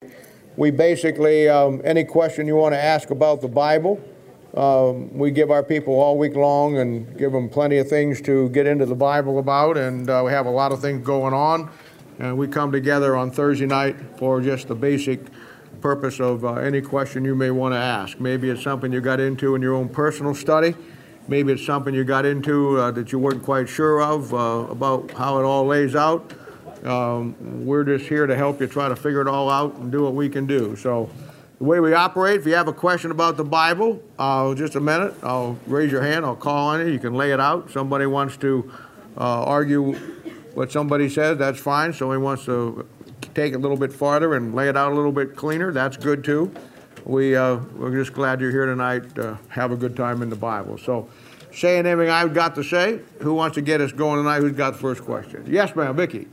We basically, any question you want to ask about the Bible, we give our people all week long and give them plenty of things to get into the Bible about, and we have a lot of things going on. And we come together on Thursday night for just the basic purpose of any question you may want to ask. Maybe it's something you got into in your own personal study. Maybe it's something you got into that you weren't quite sure of about how it all lays out. We're just here to help you try to figure it all out and do what we can do. So the way we operate, if you have a question about the Bible, just a minute, I'll raise your hand, I'll call on you, you can lay it out. Somebody wants to argue what somebody says, that's fine. Somebody wants to take it a little bit farther and lay it out a little bit cleaner, that's good too. We're just glad you're here tonight to have a good time in the Bible. So, saying everything I've got to say, who wants to get us going tonight? Who's got the first question? Yes, ma'am, Vicki.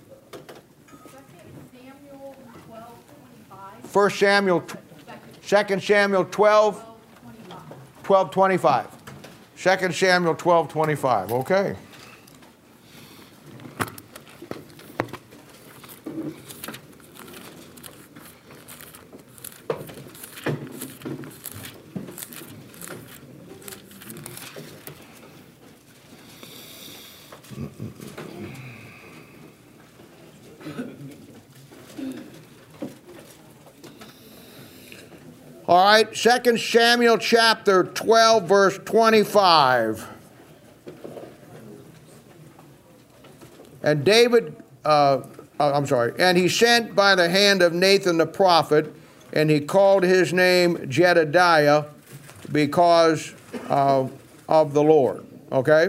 1 Samuel 2 Samuel 12:25. 2 Samuel 12:25. Okay. All right, 2 Samuel chapter 12, verse 25. And and he sent by the hand of Nathan the prophet, and he called his name Jedediah because of the Lord. Okay?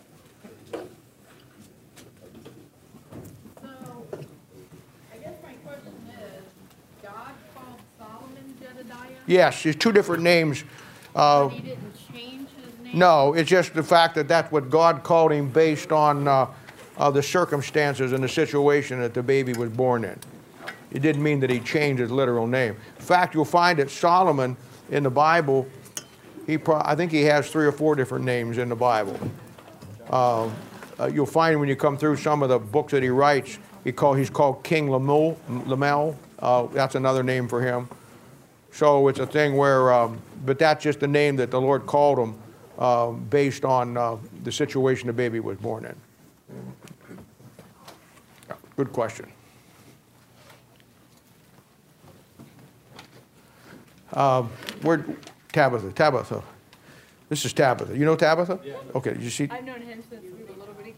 Yes, there's two different names. But he didn't change his name? No, it's just the fact that that's what God called him based on the circumstances and the situation that the baby was born in. It didn't mean that he changed his literal name. In fact, you'll find that Solomon in the Bible, I think he has 3 or 4 different names in the Bible. You'll find when you come through some of the books that he writes, he's called King Lemuel. That's another name for him. So it's a thing where, but that's just the name that the Lord called him based on the situation the baby was born in. Good question. Where Tabitha? Tabitha. This is Tabitha. You know Tabitha? Yeah. Okay, did you see? I've known him since we were little bitty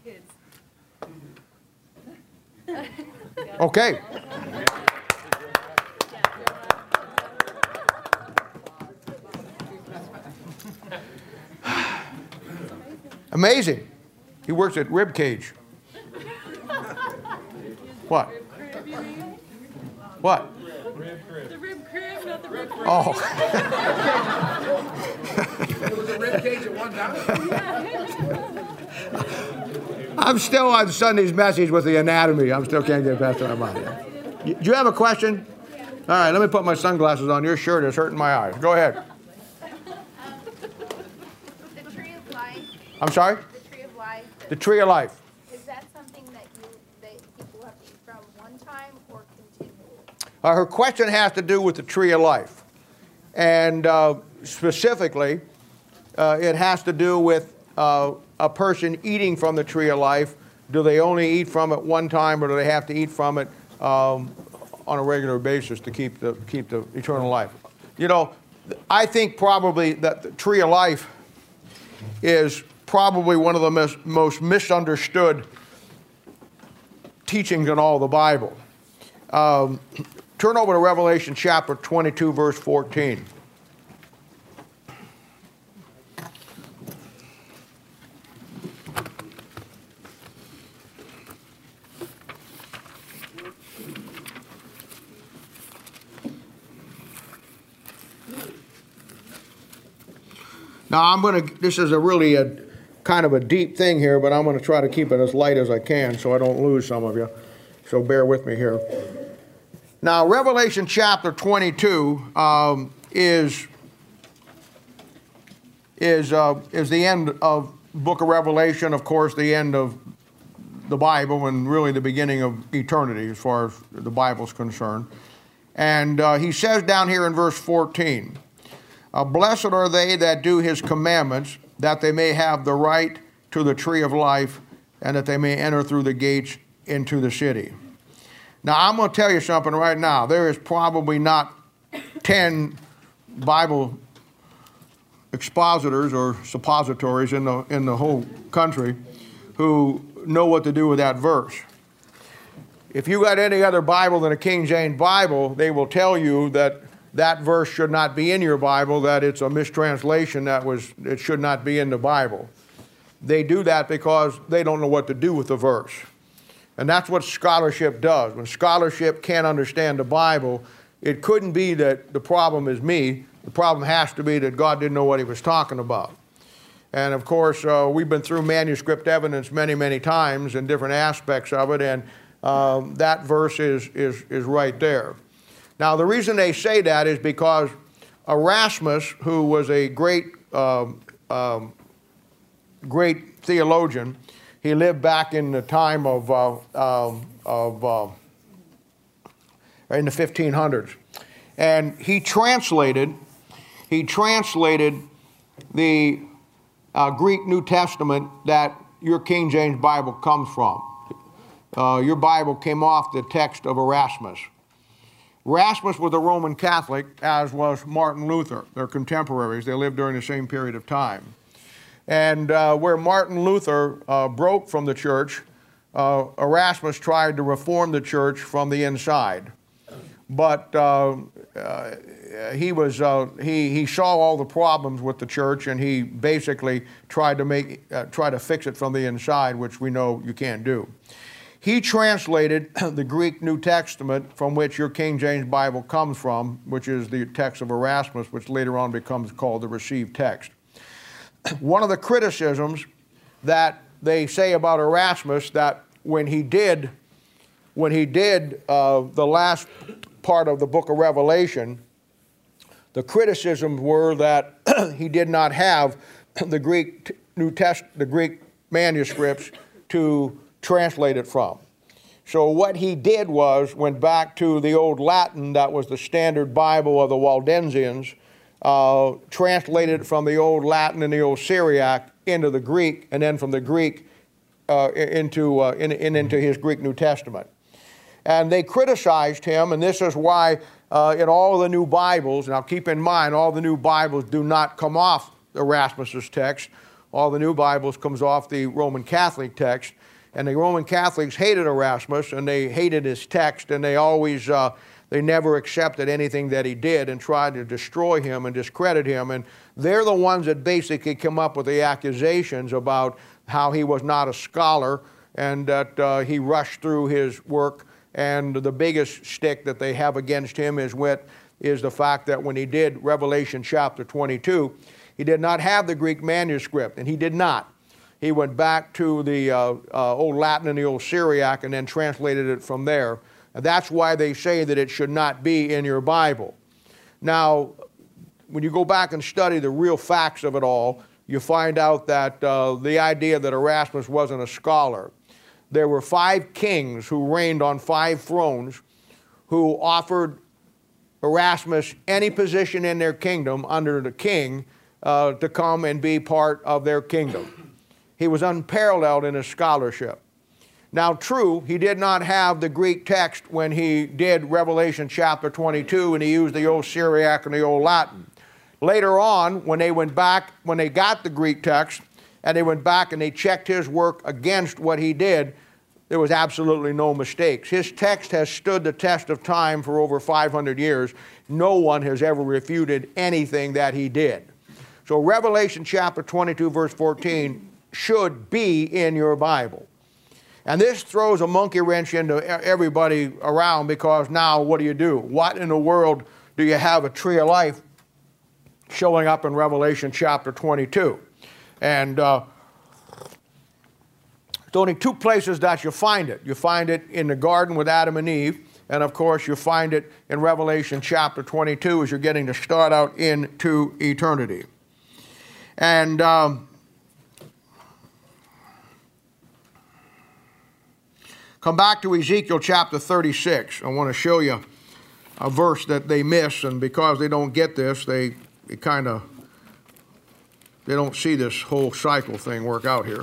kids. Okay. Amazing. He works at Rib Cage. What? What? The rib crib, not the rib crib. Oh. It was a rib cage at one time. I'm still on Sunday's message with the anatomy. I still can't get past that mind. Do you have a question? All right, let me put my sunglasses on. Your shirt is hurting my eyes. Go ahead. The tree of life. I'm sorry? The tree of life. The tree of life. Is that something that people have to eat from one time or continually? Her question has to do with the tree of life. And specifically, it has to do with a person eating from the tree of life. Do they only eat from it one time, or do they have to eat from it on a regular basis to keep the eternal life? You know, I think probably that the tree of life is probably one of the most misunderstood teachings in all the Bible. Turn over to Revelation chapter 22, verse 14. Now this is a kind of a deep thing here, but I'm going to try to keep it as light as I can so I don't lose some of you. So bear with me here. Now, Revelation chapter 22 is the end of book of Revelation, of course, the end of the Bible, and really the beginning of eternity as far as the Bible's concerned. And he says down here in verse 14, blessed are they that do his commandments, that they may have the right to the tree of life, and that they may enter through the gates into the city. Now, I'm going to tell you something right now. There is probably not 10 Bible expositors or suppositories in the whole country who know what to do with that verse. If you got any other Bible than a King James Bible, they will tell you that that verse should not be in your Bible, that it's a mistranslation, it should not be in the Bible. They do that because they don't know what to do with the verse. And that's what scholarship does. When scholarship can't understand the Bible, it couldn't be that the problem is me. The problem has to be that God didn't know what he was talking about. And of course, we've been through manuscript evidence many, many times in different aspects of it, and that verse is right there. Now, the reason they say that is because Erasmus, who was a great theologian, he lived back in the time of in the 1500s, and he translated the Greek New Testament that your King James Bible comes from. Your Bible came off the text of Erasmus. Erasmus was a Roman Catholic, as was Martin Luther. They're contemporaries. They lived during the same period of time. And where Martin Luther broke from the church, Erasmus tried to reform the church from the inside. But he saw all the problems with the church, and he basically tried to fix it from the inside, which we know you can't do. He translated the Greek New Testament, from which your King James Bible comes from, which is the text of Erasmus, which later on becomes called the received text. One of the criticisms that they say about Erasmus, that when he did the last part of the book of Revelation, the criticisms were that he did not have the Greek manuscripts to translate it from. So what he did was went back to the old Latin that was the standard Bible of the Waldensians, translated it from the old Latin and the old Syriac into the Greek, and then from the Greek into his Greek New Testament. And they criticized him, and this is why in all the new Bibles, now keep in mind, all the new Bibles do not come off Erasmus's text. All the new Bibles comes off the Roman Catholic text. And the Roman Catholics hated Erasmus, and they hated his text, and they never accepted anything that he did and tried to destroy him and discredit him. And they're the ones that basically come up with the accusations about how he was not a scholar and that he rushed through his work. And the biggest stick that they have against him is the fact that when he did Revelation chapter 22, he did not have the Greek manuscript, and he did not. He went back to the old Latin and the old Syriac and then translated it from there. And that's why they say that it should not be in your Bible. Now, when you go back and study the real facts of it all, you find out that the idea that Erasmus wasn't a scholar. There were 5 kings who reigned on 5 thrones who offered Erasmus any position in their kingdom under the king to come and be part of their kingdom. He was unparalleled in his scholarship. Now, true, he did not have the Greek text when he did Revelation chapter 22, and he used the old Syriac and the old Latin. Later on, when they got the Greek text, and they went back and they checked his work against what he did, there was absolutely no mistakes. His text has stood the test of time for over 500 years. No one has ever refuted anything that he did. So Revelation chapter 22, verse 14, should be in your Bible. And this throws a monkey wrench into everybody around, because now what do? What in the world do you have a tree of life showing up in Revelation chapter 22? And there's only 2 places that you find it. You find it in the garden with Adam and Eve, and of course you find it in Revelation chapter 22 as you're getting to start out into eternity. And come back to Ezekiel chapter 36. I want to show you a verse that they miss, and because they don't get this, they don't see this whole cycle thing work out here.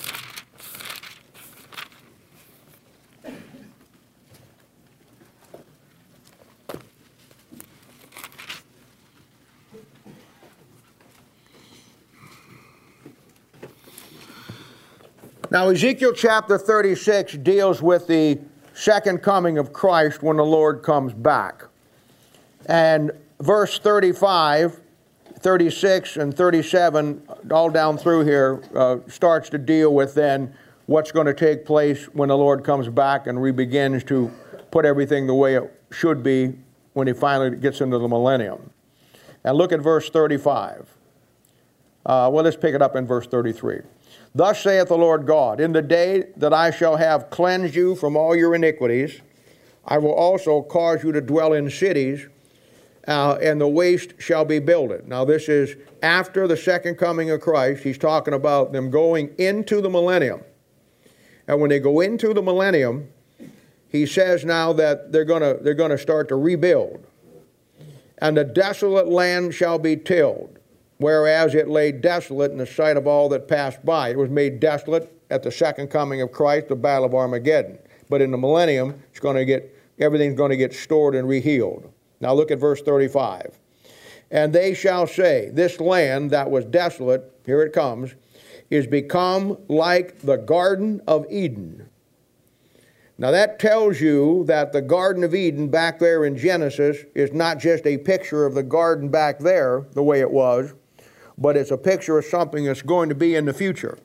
Now, Ezekiel chapter 36 deals with the second coming of Christ when the Lord comes back. And verse 35, 36, and 37, all down through here, starts to deal with then what's going to take place when the Lord comes back and begins to put everything the way it should be when he finally gets into the millennium. And look at verse 35. Well, let's pick it up in verse 33. Thus saith the Lord God, in the day that I shall have cleansed you from all your iniquities, I will also cause you to dwell in cities, and the waste shall be builded. Now this is after the second coming of Christ. He's talking about them going into the millennium. And when they go into the millennium, he says now that they're going to start to rebuild. And the desolate land shall be tilled, whereas it lay desolate in the sight of all that passed by. It was made desolate at the second coming of Christ, the Battle of Armageddon. But in the millennium, everything's going to get stored and rehealed. Now look at verse 35. And they shall say, this land that was desolate, here it comes, is become like the Garden of Eden. Now that tells you that the Garden of Eden back there in Genesis is not just a picture of the garden back there, the way it was, but it's a picture of something that's going to be in the future.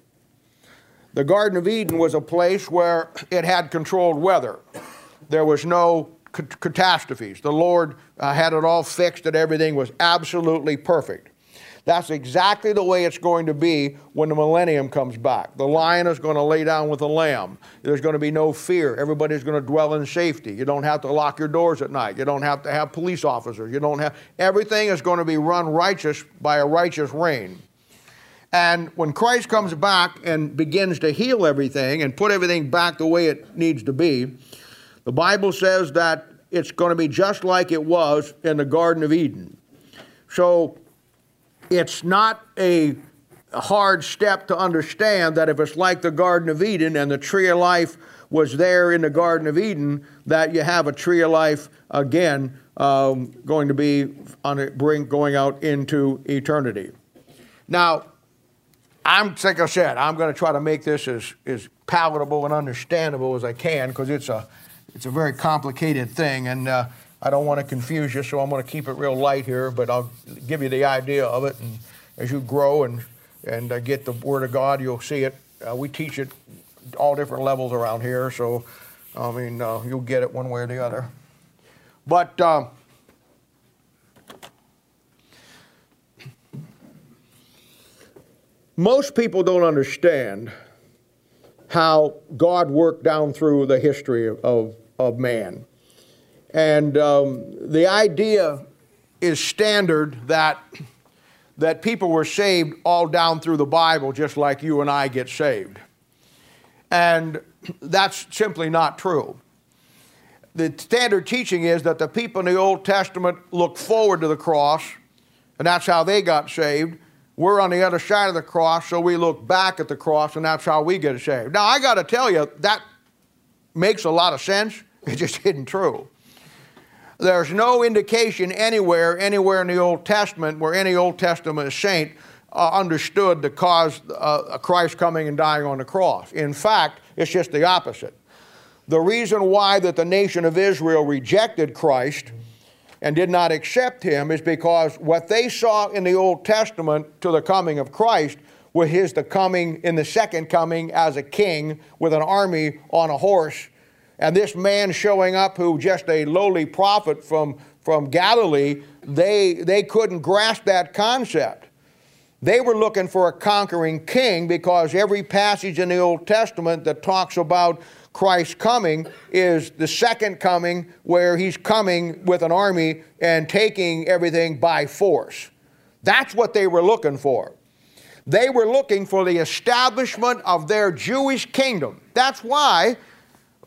The Garden of Eden was a place where it had controlled weather. There was no catastrophes. The Lord had it all fixed and everything was absolutely perfect. That's exactly the way it's going to be when the millennium comes back. The lion is going to lay down with the lamb. There's going to be no fear. Everybody's going to dwell in safety. You don't have to lock your doors at night. You don't have to have police officers. Everything is going to be run righteous by a righteous reign. And when Christ comes back and begins to heal everything and put everything back the way it needs to be, the Bible says that it's going to be just like it was in the Garden of Eden. So it's not a hard step to understand that if it's like the Garden of Eden and the tree of life was there in the Garden of Eden, that you have a tree of life again going to be going out into eternity. Now, like I said, I'm going to try to make this as palatable and understandable as I can because it's a very complicated thing, and I don't want to confuse you, so I'm going to keep it real light here, but I'll give you the idea of it, and as you grow and get the Word of God, you'll see it. We teach it all different levels around here, so, I mean, you'll get it one way or the other. But most people don't understand how God worked down through the history of man. And the idea is standard that people were saved all down through the Bible just like you and I get saved. And that's simply not true. The standard teaching is that the people in the Old Testament looked forward to the cross, and that's how they got saved. We're on the other side of the cross, so we look back at the cross, and that's how we get saved. Now, I got to tell you, that makes a lot of sense. It just isn't true. There's no indication anywhere in the Old Testament where any Old Testament saint understood the cause of Christ coming and dying on the cross. In fact, it's just the opposite. The reason why that the nation of Israel rejected Christ and did not accept him is because what they saw in the Old Testament to the coming of Christ was the coming in the second coming as a king with an army on a horse. And this man showing up who just a lowly prophet from Galilee, they couldn't grasp that concept. They were looking for a conquering king because every passage in the Old Testament that talks about Christ's coming is the second coming where he's coming with an army and taking everything by force. That's what they were looking for. They were looking for the establishment of their Jewish kingdom. That's why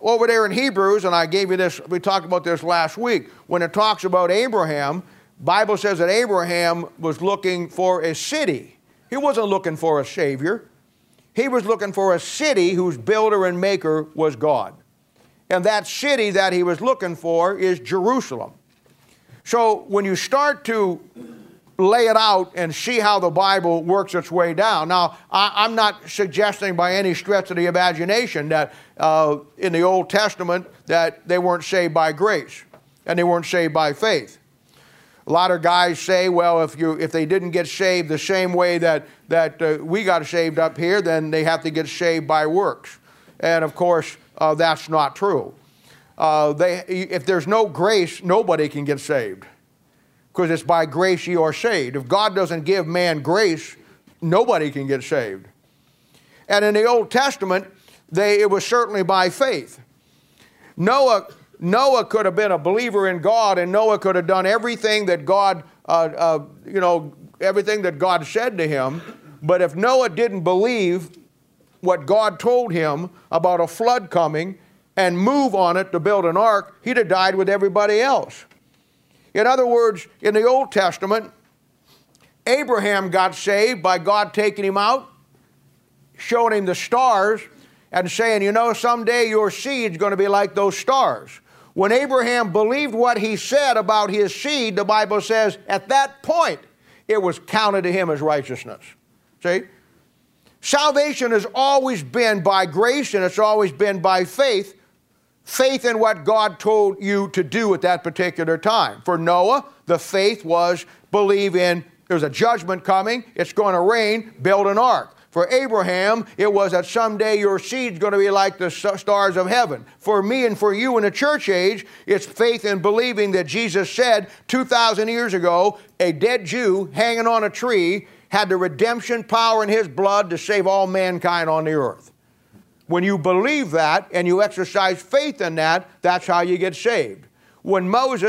over there in Hebrews, and I gave you this, we talked about this last week, when it talks about Abraham, Bible says that Abraham was looking for a city. He wasn't looking for a savior. He was looking for a city whose builder and maker was God. And that city that he was looking for is Jerusalem. So when you start to lay it out and see how the Bible works its way down. Now, I'm not suggesting by any stretch of the imagination that in the Old Testament that they weren't saved by grace and they weren't saved by faith. A lot of guys say, well, if they didn't get saved the same way that we got saved up here, then they have to get saved by works. And of course, that's not true. If there's no grace, nobody can get saved, because it's by grace ye are saved. If God doesn't give man grace, nobody can get saved. And in the Old Testament, it was certainly by faith. Noah could have been a believer in God, and Noah could have done everything that God, everything that God said to him. But if Noah didn't believe what God told him about a flood coming and move on it to build an ark, he'd have died with everybody else. In other words, in the Old Testament, Abraham got saved by God taking him out, showing him the stars, and saying, someday your seed's going to be like those stars. When Abraham believed what he said about his seed, the Bible says, at that point, it was counted to him as righteousness. See? Salvation has always been by grace, and it's always been by faith. Faith in what God told you to do at that particular time. For Noah, the faith was believe in there's a judgment coming, it's going to rain, build an ark. For Abraham, it was that someday your seed's going to be like the stars of heaven. For me and for you in the church age, it's faith in believing that Jesus said 2,000 years ago, a dead Jew hanging on a tree had the redemption power in his blood to save all mankind on the earth. When you believe that and you exercise faith in that, that's how you get saved. When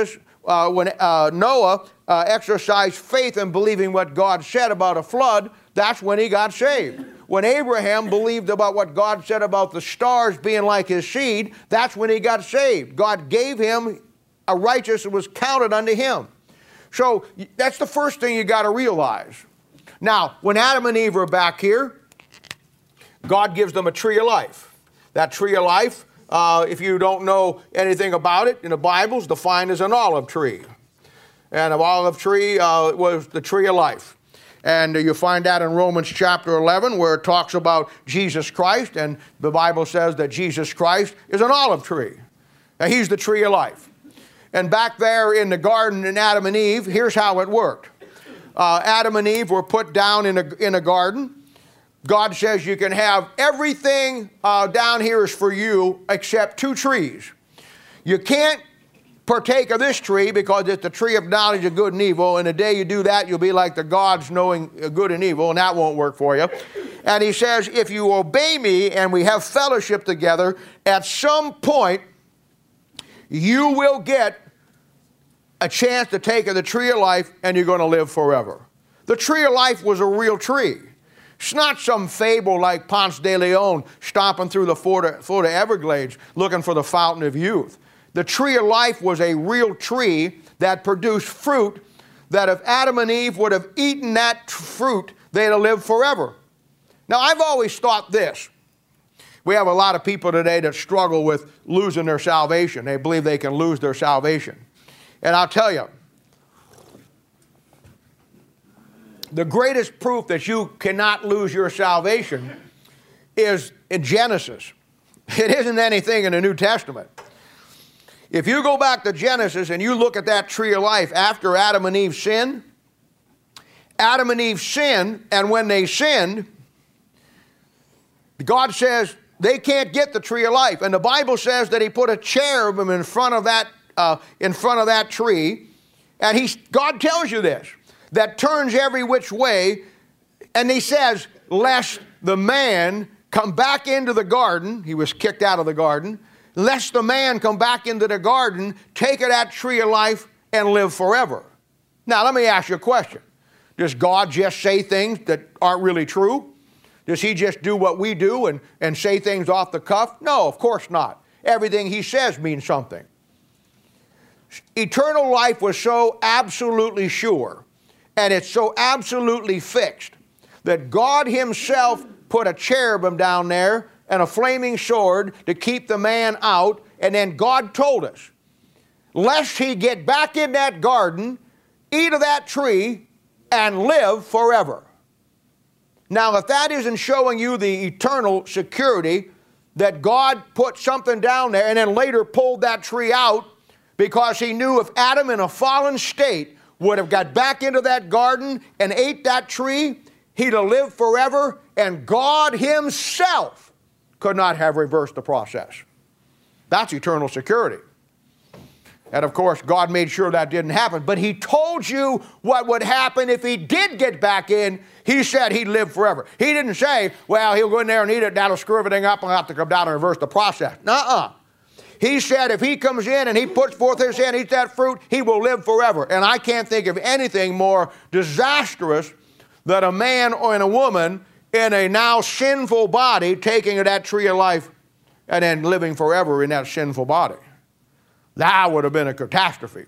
Noah exercised faith in believing what God said about a flood, that's when he got saved. When Abraham believed about what God said about the stars being like his seed, that's when he got saved. God gave him a righteousness that was counted unto him. So that's the first thing you got to realize. Now, when Adam and Eve are back here, God gives them a tree of life. That tree of life, if you don't know anything about it, in the Bible, is defined as an olive tree. And an olive tree was the tree of life. And you find that in Romans chapter 11, where it talks about Jesus Christ, and the Bible says that Jesus Christ is an olive tree. Now, he's the tree of life. And back there in the garden in Adam and Eve, here's how it worked. Adam and Eve were put down in a garden. God says you can have everything down here is for you except two trees. You can't partake of this tree because it's the tree of knowledge of good and evil, and the day you do that, you'll be like the gods knowing good and evil, and that won't work for you. And he says, if you obey me and we have fellowship together, at some point, you will get a chance to take of the tree of life, and you're going to live forever. The tree of life was a real tree. It's not some fable like Ponce de Leon stomping through the Florida Everglades looking for the fountain of youth. The tree of life was a real tree that produced fruit that if Adam and Eve would have eaten that fruit, they'd have lived forever. Now, I've always thought this. We have a lot of people today that struggle with losing their salvation. They believe they can lose their salvation. And I'll tell you, the greatest proof that you cannot lose your salvation is in Genesis. It isn't anything in the New Testament. If you go back to Genesis and you look at that tree of life after Adam and Eve sinned, and when they sinned, God says they can't get the tree of life. And the Bible says that he put a cherubim in front of that tree, and God tells you this, that turns every which way, and he says, lest the man come back into the garden, he was kicked out of the garden, lest the man come back into the garden, take of that tree of life, and live forever. Now, let me ask you a question. Does God just say things that aren't really true? Does he just do what we do and say things off the cuff? No, of course not. everything he says means something. Eternal life was so absolutely sure, and it's so absolutely fixed, that God himself put a cherubim down there and a flaming sword to keep the man out, and then God told us, lest he get back in that garden, eat of that tree, and live forever. Now, if that isn't showing you the eternal security that God put something down there and then later pulled that tree out because he knew if Adam in a fallen state would have got back into that garden and ate that tree, he'd have lived forever, and God himself could not have reversed the process. That's eternal security. And of course, God made sure that didn't happen. But he told you what would happen if he did get back in. He said he'd live forever. He didn't say, well, he'll go in there and eat it, that'll screw everything up, and I'll have to come down and reverse the process. Nuh-uh. He said if he comes in and he puts forth his hand, eats that fruit, he will live forever. And I can't think of anything more disastrous than a man or a woman in a now sinful body taking of that tree of life and then living forever in that sinful body. That would have been a catastrophe.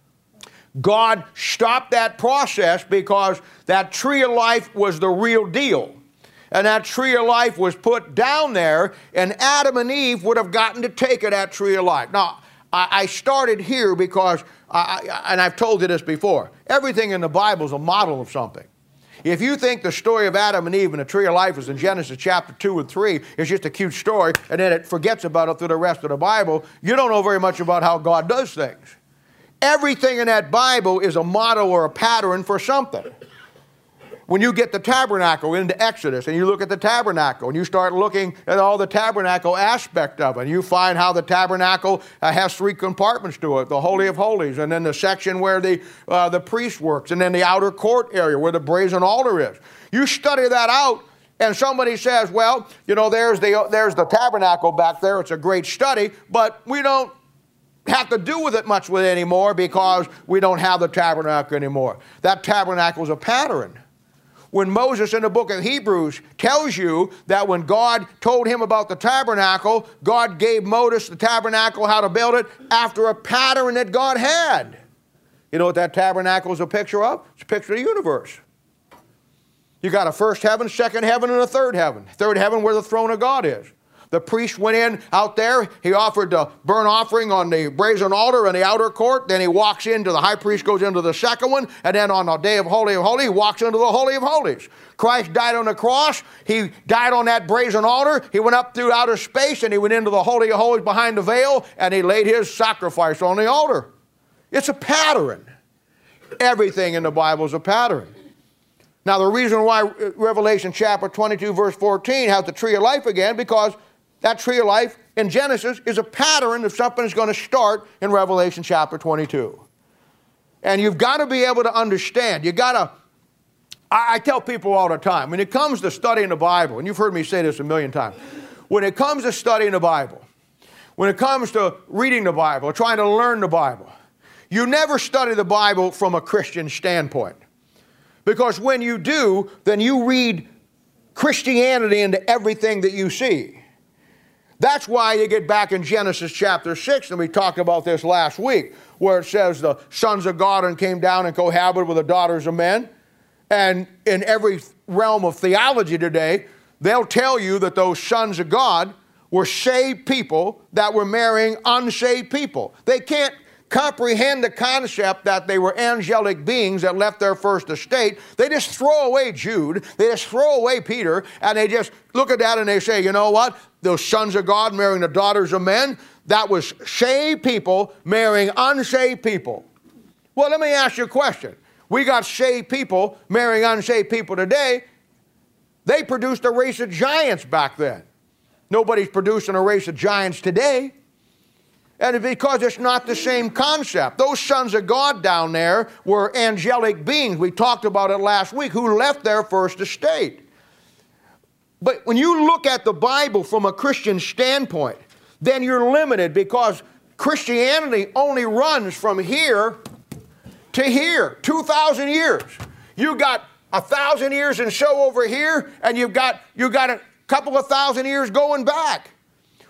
God stopped that process because that tree of life was the real deal. And that tree of life was put down there, and Adam and Eve would have gotten to take of that tree of life. Now, I started here because, and I've told you this before, everything in the Bible is a model of something. If you think the story of Adam and Eve and the tree of life is in Genesis chapter 2 and 3, it's just a cute story, and then it forgets about it through the rest of the Bible, you don't know very much about how God does things. Everything in that Bible is a model or a pattern for something. When you get the tabernacle into Exodus and you look at the tabernacle and you start looking at all the tabernacle aspect of it, and you find how the tabernacle has 3 compartments to it, the Holy of Holies, and then the section where the priest works, and then the outer court area where the brazen altar is. You study that out, and somebody says, well, you know, there's the tabernacle back there. It's a great study, but we don't have to do with it much with it anymore because we don't have the tabernacle anymore. That tabernacle is a pattern. When Moses in the book of Hebrews tells you that when God told him about the tabernacle, God gave Moses the tabernacle, how to build it, after a pattern that God had. You know what that tabernacle is a picture of? It's a picture of the universe. You got a first heaven, second heaven, and a third heaven. Third heaven where the throne of God is. The priest went in out there. He offered the burnt offering on the brazen altar in the outer court. Then he walks into, the high priest goes into the second one. And then on the day of Holy of Holies, he walks into the Holy of Holies. Christ died on the cross. He died on that brazen altar. He went up through outer space and he went into the Holy of Holies behind the veil and he laid his sacrifice on the altar. It's a pattern. Everything in the Bible is a pattern. Now the reason why Revelation chapter 22 verse 14 has the tree of life again, because that tree of life in Genesis is a pattern of something that's going to start in Revelation chapter 22. And you've got to be able to understand. You've got to, I tell people all the time, when it comes to studying the Bible, and you've heard me say this a million times, when it comes to studying the Bible, when it comes to reading the Bible, trying to learn the Bible, you never study the Bible from a Christian standpoint. Because when you do, then you read Christianity into everything that you see. That's why you get back in Genesis chapter 6, and we talked about this last week, where it says the sons of God came down and cohabited with the daughters of men. And in every realm of theology today, they'll tell you that those sons of God were saved people that were marrying unsaved people. They can't comprehend the concept that they were angelic beings that left their first estate. They just throw away Jude, they just throw away Peter, and they just look at that and they say, you know what? Those sons of God marrying the daughters of men, that was saved people marrying unsaved people. Well, let me ask you a question. We got saved people marrying unsaved people today. They produced a race of giants back then. Nobody's producing a race of giants today. And it's because it's not the same concept. Those sons of God down there were angelic beings. We talked about it last week, who left their first estate. But when you look at the Bible from a Christian standpoint, then you're limited, because Christianity only runs from here to here, 2,000 years. You got 1,000 years and so over here, and you've got a couple of thousand years going back.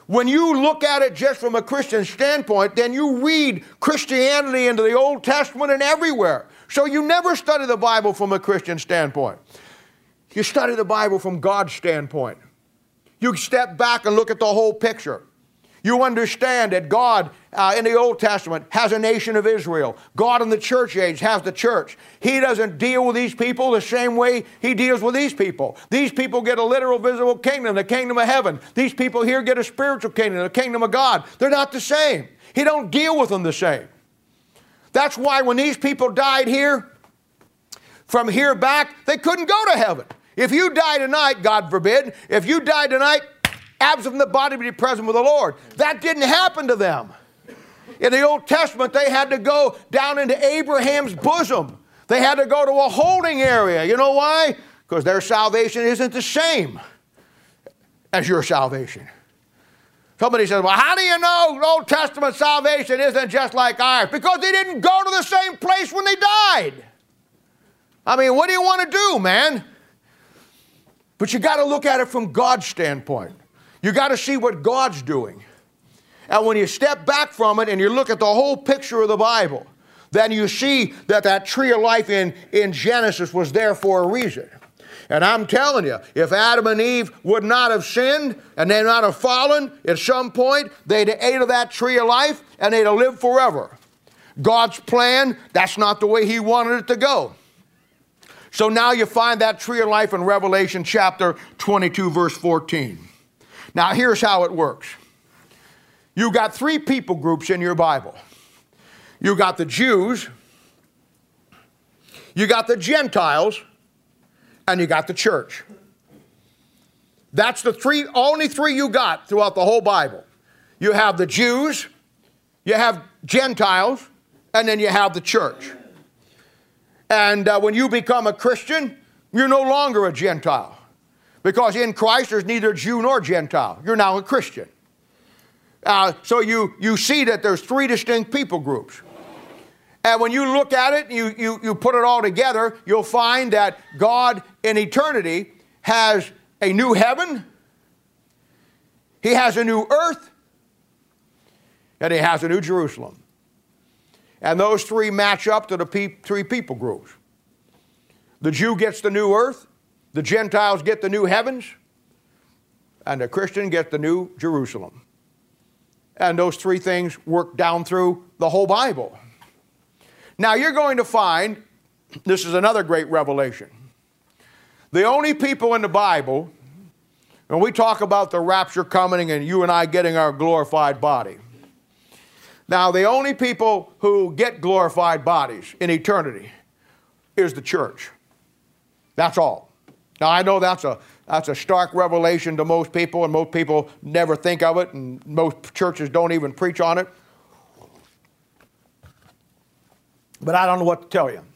When you look at it just from a Christian standpoint, then you read Christianity into the Old Testament and everywhere. So you never study the Bible from a Christian standpoint. You study the Bible from God's standpoint. You step back and look at the whole picture. You understand that God in the Old Testament has a nation of Israel. God in the church age has the church. He doesn't deal with these people the same way he deals with these people. These people get a literal visible kingdom, the kingdom of heaven. These people here get a spiritual kingdom, the kingdom of God. They're not the same. He don't deal with them the same. That's why when these people died here, from here back, they couldn't go to heaven. If you die tonight, God forbid, if you die tonight, absent from the body to be present with the Lord. That didn't happen to them. In the Old Testament, they had to go down into Abraham's bosom. They had to go to a holding area. You know why? Because their salvation isn't the same as your salvation. Somebody says, well, how do you know Old Testament salvation isn't just like ours? Because they didn't go to the same place when they died. I mean, what do you want to do, man? But you got to look at it from God's standpoint. You got to see what God's doing. And when you step back from it and you look at the whole picture of the Bible, then you see that that tree of life in Genesis was there for a reason. And I'm telling you, if Adam and Eve would not have sinned and they'd not have fallen, at some point, they'd have ate of that tree of life and they'd have lived forever. God's plan, that's not the way he wanted it to go. So now you find that tree of life in Revelation chapter 22, verse 14. Now here's how it works. You got three people groups in your Bible. You got the Jews, you got the Gentiles, and you got the church. That's the only three you got throughout the whole Bible. You have the Jews, you have Gentiles, and then you have the church. And when you become a Christian, you're no longer a Gentile. Because in Christ, there's neither Jew nor Gentile. You're now a Christian. So you see that there's three distinct people groups. And when you look at it, you put it all together, you'll find that God in eternity has a new heaven, he has a new earth, and he has a new Jerusalem. And those three match up to the three people groups. The Jew gets the new earth, the Gentiles get the new heavens, and the Christian gets the new Jerusalem. And those three things work down through the whole Bible. Now you're going to find, this is another great revelation. The only people in the Bible, when we talk about the rapture coming and you and I getting our glorified body. Now the only people who get glorified bodies in eternity is the church. That's all. Now I know that's a stark revelation to most people, and most people never think of it, and most churches don't even preach on it. But I don't know what to tell you.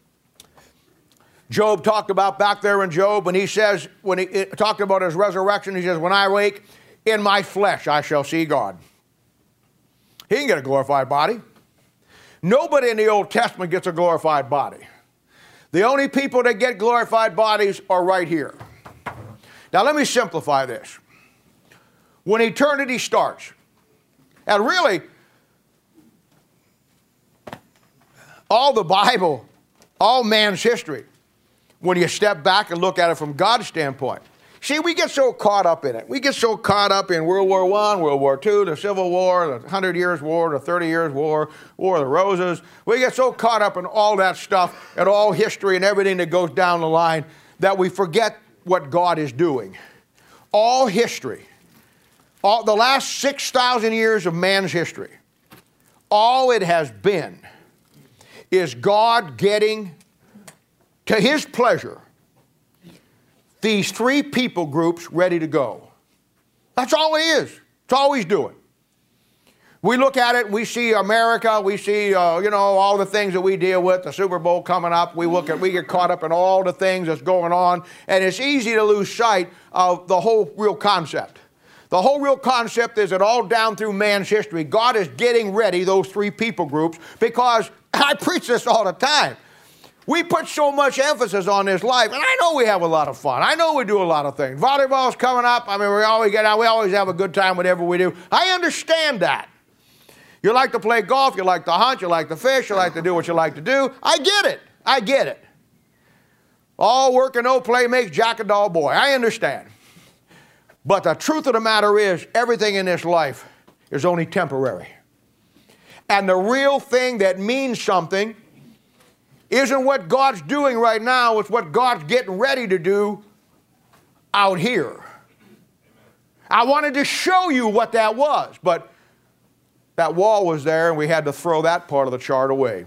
Job talked about back there in Job, and he says, when he talked about his resurrection, he says, when I wake, in my flesh I shall see God. He can get a glorified body. Nobody in the Old Testament gets a glorified body. The only people that get glorified bodies are right here. Now let me simplify this. When eternity starts, and really, all the Bible, all man's history, when you step back and look at it from God's standpoint. See, we get so caught up in it. We get so caught up in World War I, World War II, the Civil War, the 100 Years' War, the 30 Years' War, War of the Roses. We get so caught up in all that stuff and all history and everything that goes down the line that we forget what God is doing. All history, the last 6,000 years of man's history, all it has been is God getting to his pleasure these three people groups ready to go. That's all he is. That's all he's doing. We look at it, we see America, we see all the things that we deal with, the Super Bowl coming up, we get caught up in all the things that's going on, and it's easy to lose sight of the whole real concept. The whole real concept is that all down through man's history, God is getting ready those three people groups, because I preach this all the time. We put so much emphasis on this life, and I know we have a lot of fun. I know we do a lot of things. Volleyball's coming up. I mean, we always get out. We always have a good time whatever we do. I understand that. You like to play golf. You like to hunt. You like to fish. You like to do what you like to do. I get it. I get it. All work and no play makes Jack a dull boy. I understand. But the truth of the matter is, everything in this life is only temporary. And the real thing that means something isn't what God's doing right now, it's what God's getting ready to do out here. I wanted to show you what that was, but that wall was there and we had to throw that part of the chart away.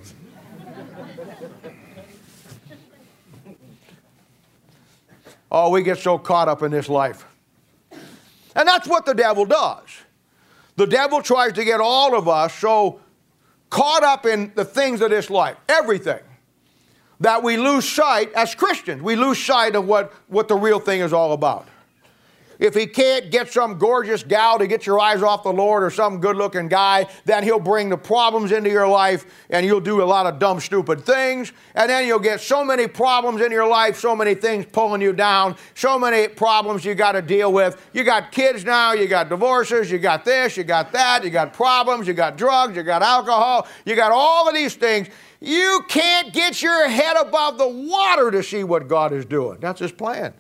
Oh, we get so caught up in this life. And that's what the devil does. The devil tries to get all of us so caught up in the things of this life, everything, that we lose sight, as Christians, we lose sight of what the real thing is all about. If he can't get some gorgeous gal to get your eyes off the Lord or some good-looking guy, then he'll bring the problems into your life and you'll do a lot of dumb, stupid things. And then you'll get so many problems in your life, so many things pulling you down, so many problems you got to deal with. You got kids now, you got divorces, you got this, you got that, you got problems, you got drugs, you got alcohol, you got all of these things. You can't get your head above the water to see what God is doing. That's his plan.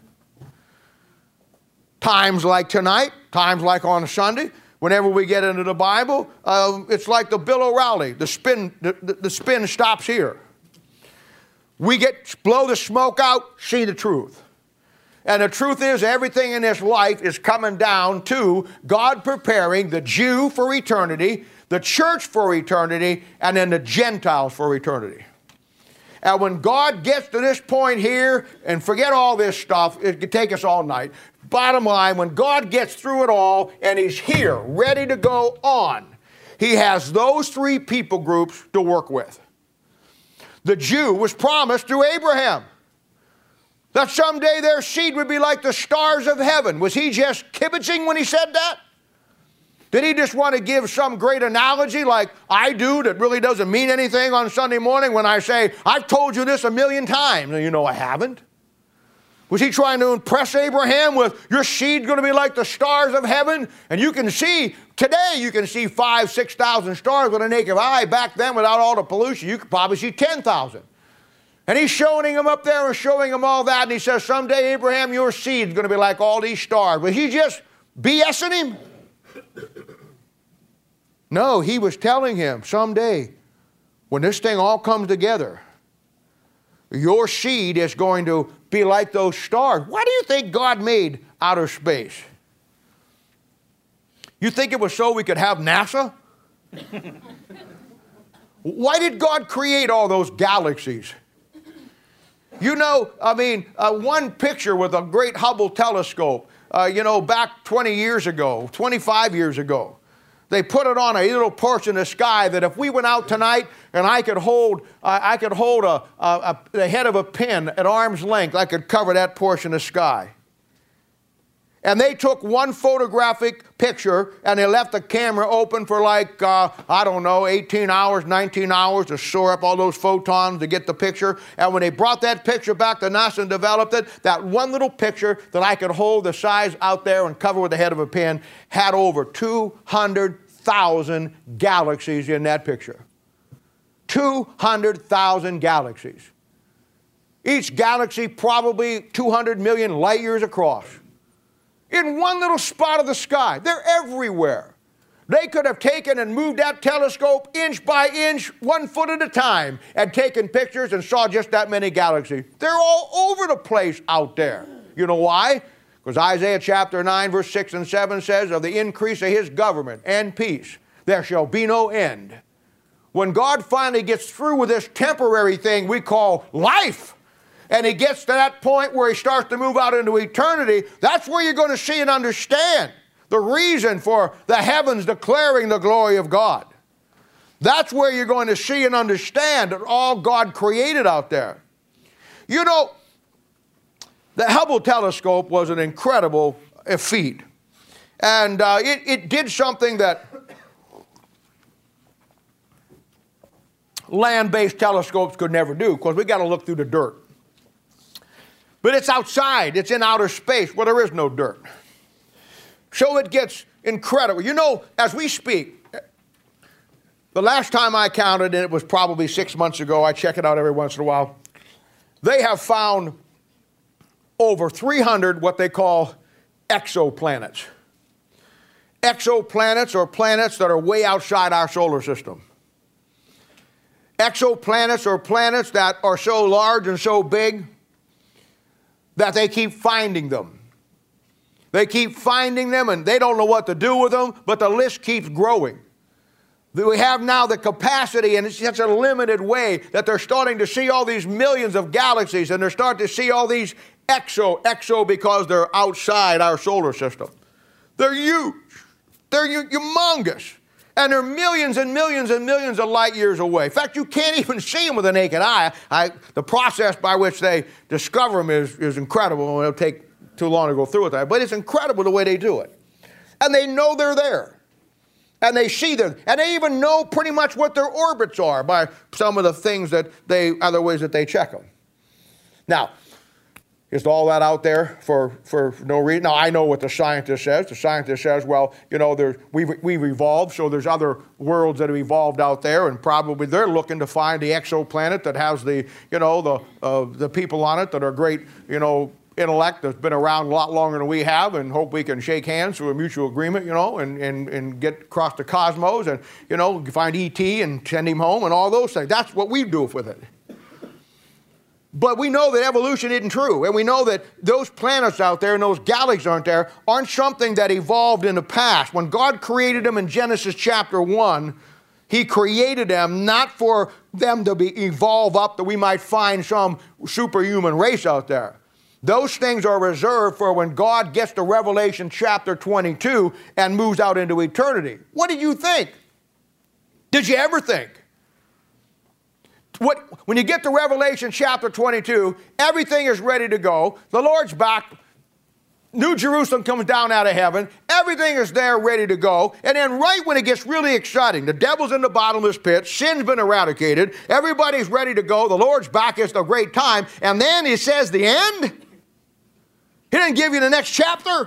Times like tonight, times like on Sunday, whenever we get into the Bible, it's like the Bill O'Reilly. The spin stops here. We blow the smoke out, see the truth. And the truth is, everything in this life is coming down to God preparing the Jew for eternity, the church for eternity, and then the Gentiles for eternity. And when God gets to this point here, and forget all this stuff, it could take us all night. Bottom line, when God gets through it all and he's here, ready to go on, he has those three people groups to work with. The Jew was promised through Abraham that someday their seed would be like the stars of heaven. Was he just kibitzing when he said that? Did he just want to give some great analogy like I do that really doesn't mean anything on Sunday morning when I say, I've told you this 1,000,000 times, and you know I haven't? Was he trying to impress Abraham with your seed's going to be like the stars of heaven? And you can see, today you can see 5,000, 6,000 stars with a naked eye. Back then, without all the pollution, you could probably see 10,000. And he's showing him up there and showing him all that. And he says, someday, Abraham, your seed's going to be like all these stars. Was he just BSing him? No, he was telling him, someday, when this thing all comes together, your seed is going to be like those stars. Why do you think God made outer space? You think it was so we could have NASA? Why did God create all those galaxies? You know, I mean, one picture with a great Hubble telescope, back 20 years ago, 25 years ago, they put it on a little portion of the sky that if we went out tonight and I could hold the head of a pin at arm's length, I could cover that portion of the sky. And they took one photographic picture and they left the camera open for 18 hours, 19 hours to store up all those photons to get the picture. And when they brought that picture back to NASA and developed it, that one little picture that I could hold the size out there and cover with the head of a pin had over 200,000 galaxies in that picture. 200,000 galaxies. Each galaxy probably 200 million light years across. In one little spot of the sky. They're everywhere. They could have taken and moved that telescope inch by inch, 1 foot at a time, and taken pictures and saw just that many galaxies. They're all over the place out there. You know why? Because Isaiah chapter 9, verse 6 and 7 says, of the increase of his government and peace, there shall be no end. When God finally gets through with this temporary thing we call life, and he gets to that point where he starts to move out into eternity, that's where you're going to see and understand the reason for the heavens declaring the glory of God. That's where you're going to see and understand that all God created out there. You know, the Hubble telescope was an incredible feat. And it did something that a land-based telescopes could never do, because we got to look through the dirt. But it's outside. It's in outer space where there is no dirt. So it gets incredible. You know, as we speak, the last time I counted, and it was probably 6 months ago, I check it out every once in a while, they have found over 300 what they call exoplanets. Exoplanets are planets that are way outside our solar system. Exoplanets are planets that are so large and so big that they keep finding them. They keep finding them, and they don't know what to do with them, but the list keeps growing. We have now the capacity, and it's such a limited way, that they're starting to see all these millions of galaxies, and they're starting to see all these exo because they're outside our solar system. They're huge. They're humongous. And they're millions and millions and millions of light years away. In fact, you can't even see them with the naked eye. The process by which they discover them is incredible, and it'll take too long to go through with that. But it's incredible the way they do it. And they know they're there. And they see them. And they even know pretty much what their orbits are by some of the things other ways that they check them. Now, is all that out there for no reason? Now, I know what the scientist says. The scientist says, well, you know, we've evolved, so there's other worlds that have evolved out there, and probably they're looking to find the exoplanet that has the people on it that are great, you know, intellect that's been around a lot longer than we have, and hope we can shake hands through a mutual agreement, you know, and get across the cosmos and, you know, find E.T. and send him home and all those things. That's what we do with it. But we know that evolution isn't true, and we know that those planets out there and those galaxies aren't something that evolved in the past. When God created them in Genesis chapter 1, He created them not for them to evolve up that we might find some superhuman race out there. Those things are reserved for when God gets to Revelation chapter 22 and moves out into eternity. What did you think? Did you ever think? When you get to Revelation chapter 22, everything is ready to go. The Lord's back. New Jerusalem comes down out of heaven. Everything is there ready to go. And then right when it gets really exciting, the devil's in the bottomless pit. Sin's been eradicated. Everybody's ready to go. The Lord's back. It's a great time. And then He says the end. He didn't give you the next chapter.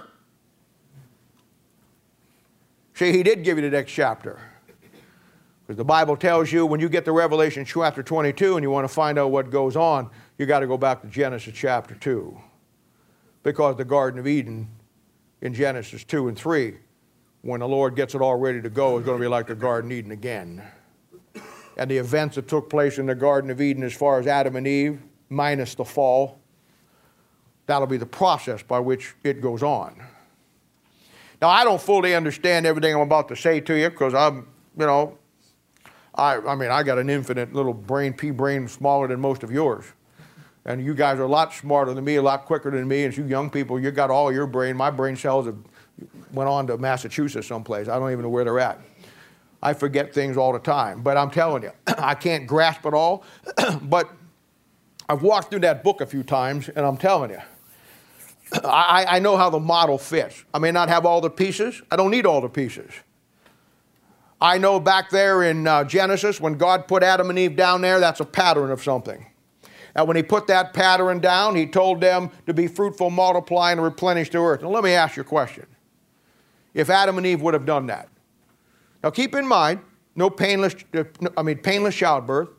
See, He did give you the next chapter. Because the Bible tells you when you get to Revelation chapter 22 and you want to find out what goes on, you got to go back to Genesis chapter 2. Because the Garden of Eden in Genesis 2 and 3, when the Lord gets it all ready to go, is going to be like the Garden of Eden again. And the events that took place in the Garden of Eden as far as Adam and Eve, minus the fall, that'll be the process by which it goes on. Now, I don't fully understand everything I'm about to say to you because I'm, you know, I mean, I got an infinite little brain, pea brain smaller than most of yours. And you guys are a lot smarter than me, a lot quicker than me. And you young people, you got all your brain. My brain cells have went on to Massachusetts someplace. I don't even know where they're at. I forget things all the time. But I'm telling you, I can't grasp it all. But I've walked through that book a few times, and I'm telling you, I know how the model fits. I may not have all the pieces. I don't need all the pieces. I know back there in Genesis, when God put Adam and Eve down there, that's a pattern of something. And when He put that pattern down, He told them to be fruitful, multiply, and replenish the earth. Now let me ask you a question. If Adam and Eve would have done that. Now keep in mind, painless childbirth.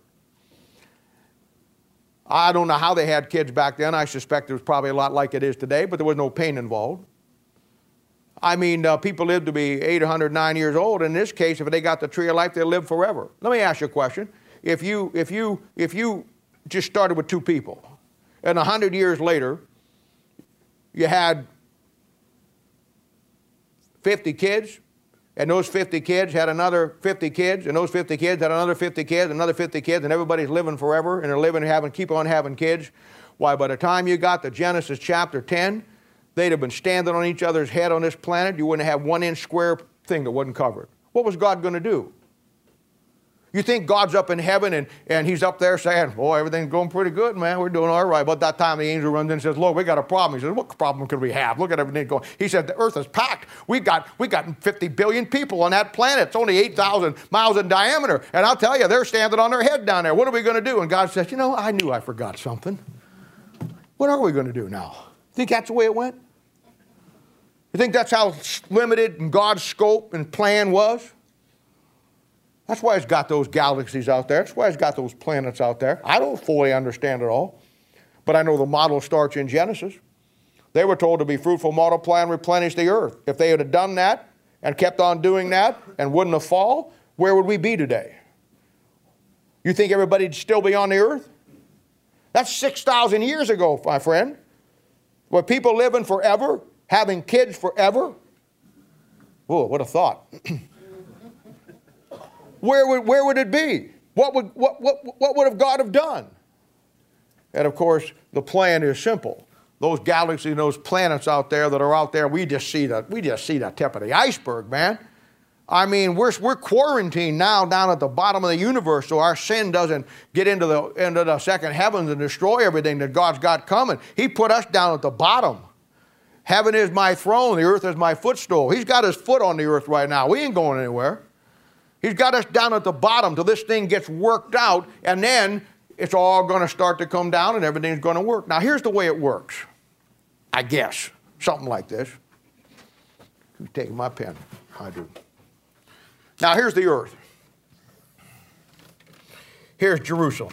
I don't know how they had kids back then. I suspect it was probably a lot like it is today, but there was no pain involved. I mean, people live to be 809 years old. In this case, if they got the tree of life, they'll live forever. Let me ask you a question. If you just started with two people, and 100 years later, you had 50 kids, and those 50 kids had another 50 kids, and those 50 kids had another 50 kids, another 50 kids, and everybody's living forever, and they're living and keep on having kids. Why, by the time you got to Genesis chapter 10, they'd have been standing on each other's head on this planet. You wouldn't have 1 inch square thing that wasn't covered. What was God going to do? You think God's up in heaven and he's up there saying, boy, everything's going pretty good, man. We're doing all right. But that time the angel runs in and says, Lord, we got a problem. He says, what problem could we have? Look at everything going. He said, the earth is packed. We got 50 billion people on that planet. It's only 8,000 miles in diameter. And I'll tell you, they're standing on their head down there. What are we going to do? And God says, I knew I forgot something. What are we going to do now? Think that's the way it went? You think that's how limited God's scope and plan was? That's why he's got those galaxies out there. That's why he's got those planets out there. I don't fully understand it all, but I know the model starts in Genesis. They were told to be fruitful, multiply, and replenish the earth. If they had done that and kept on doing that and wouldn't have fallen, where would we be today? You think everybody'd still be on the earth? That's 6,000 years ago, my friend. Were people living forever, having kids forever? Whoa, what a thought. Where would it be? What would have God have done? And of course, the plan is simple. Those galaxies, those planets out there that are out there, we just see the tip of the iceberg, man. I mean, we're quarantined now down at the bottom of the universe so our sin doesn't get into the second heavens and destroy everything that God's got coming. He put us down at the bottom. Heaven is my throne, the earth is my footstool. He's got his foot on the earth right now. We ain't going anywhere. He's got us down at the bottom till this thing gets worked out, and then it's all going to start to come down and everything's going to work. Now, here's the way it works, I guess. Something like this. Who's taking my pen? I do. Now, here's the earth. Here's Jerusalem.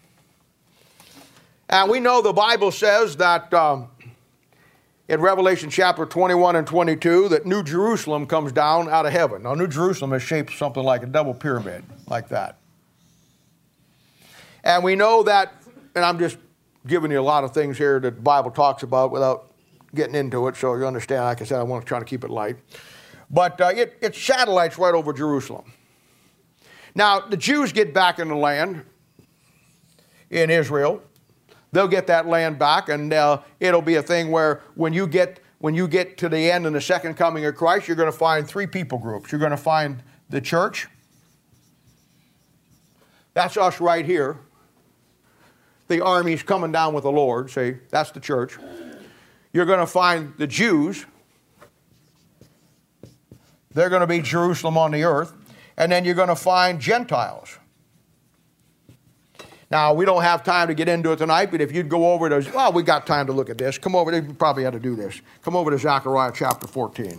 And we know the Bible says that in Revelation chapter 21 and 22 that New Jerusalem comes down out of heaven. Now, New Jerusalem is shaped something like a double pyramid, like that. And we know that, and I'm just giving you a lot of things here that the Bible talks about without getting into it, so you understand, like I said, I want to try to keep it light. But it satellites right over Jerusalem. Now, the Jews get back in the land in Israel. They'll get that land back, and it'll be a thing where when you get to the end and the second coming of Christ, you're going to find three people groups. You're going to find the church. That's us right here. The army's coming down with the Lord. See, that's the church. You're going to find the Jews. They're going to be Jerusalem on the earth. And then you're going to find Gentiles. Now, we don't have time to get into it tonight, but if you'd go over to, well, we got time to look at this. Come over, you probably had to do this. Come over to Zechariah chapter 14.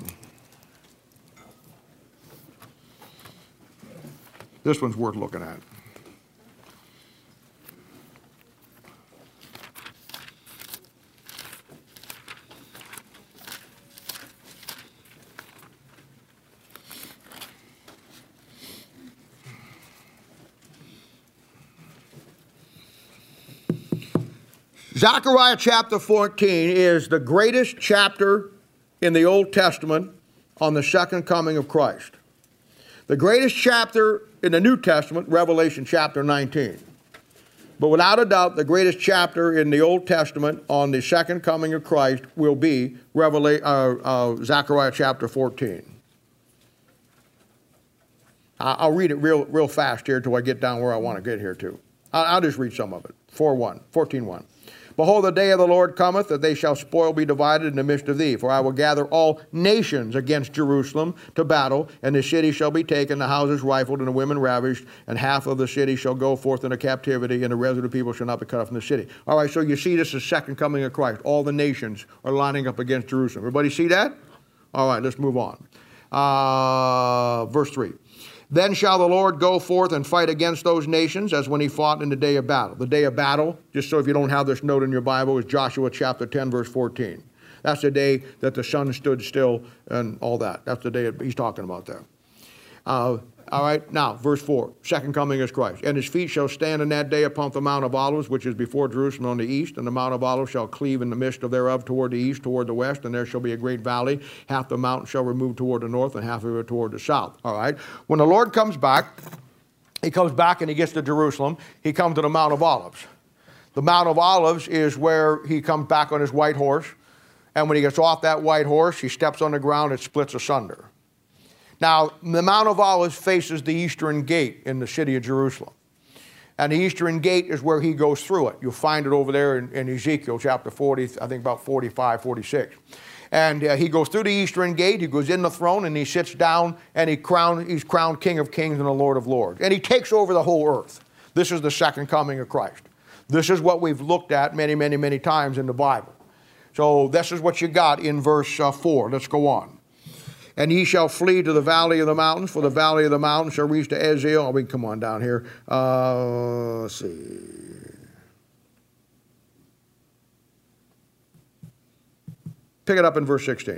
This one's worth looking at. Zechariah chapter 14 is the greatest chapter in the Old Testament on the second coming of Christ. The greatest chapter in the New Testament, Revelation chapter 19. But without a doubt, the greatest chapter in the Old Testament on the second coming of Christ will be Zechariah chapter 14. I'll read it real fast here till I get down where I want to get here to. I'll just read some of it. 14:1. Behold, the day of the Lord cometh, that they shall spoil be divided in the midst of thee. For I will gather all nations against Jerusalem to battle, and the city shall be taken, the houses rifled, and the women ravished, and half of the city shall go forth into captivity, and the rest of the people shall not be cut off from the city. All right, so you see this is the second coming of Christ. All the nations are lining up against Jerusalem. Everybody see that? All right, let's move on. Verse 3. Then shall the Lord go forth and fight against those nations as when he fought in the day of battle. The day of battle, just so if you don't have this note in your Bible, is Joshua chapter 10, verse 14. That's the day that the sun stood still and all that. That's the day he's talking about there. All right, now, verse 4, second coming is Christ. And his feet shall stand in that day upon the Mount of Olives, which is before Jerusalem on the east, and the Mount of Olives shall cleave in the midst of thereof toward the east, toward the west, and there shall be a great valley. Half the mountain shall remove toward the north, and half of it toward the south. All right, when the Lord comes back, he comes back and he gets to Jerusalem. He comes to the Mount of Olives. The Mount of Olives is where he comes back on his white horse, and when he gets off that white horse, he steps on the ground, it splits asunder. Now, the Mount of Olives faces the eastern gate in the city of Jerusalem. And the eastern gate is where he goes through it. You'll find it over there in Ezekiel chapter 40, I think about 45, 46. And he goes through the eastern gate, he goes in the throne, and he sits down, and he's crowned King of Kings and the Lord of Lords. And he takes over the whole earth. This is the second coming of Christ. This is what we've looked at many, many, many times in the Bible. So this is what you got in verse 4. Let's go on. And ye shall flee to the valley of the mountains, for the valley of the mountains shall reach to Ezel. Oh, we can come on down here. Let's see. Pick it up in verse 16.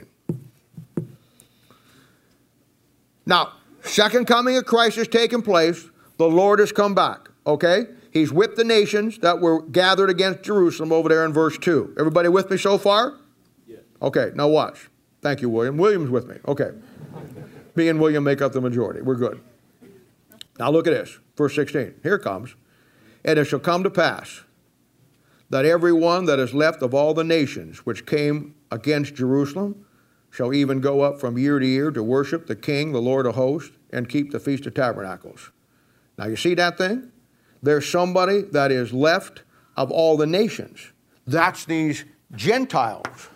Now, second coming of Christ has taken place. The Lord has come back. Okay? He's whipped the nations that were gathered against Jerusalem over there in verse 2. Everybody with me so far? Yes. Okay, now watch. Thank you, William. William's with me. Okay. Me and William make up the majority. We're good. Now look at this. Verse 16. Here it comes. And it shall come to pass that every one that is left of all the nations which came against Jerusalem shall even go up from year to year to worship the King, the Lord of hosts, and keep the Feast of Tabernacles. Now you see that thing? There's somebody that is left of all the nations. That's these Gentiles.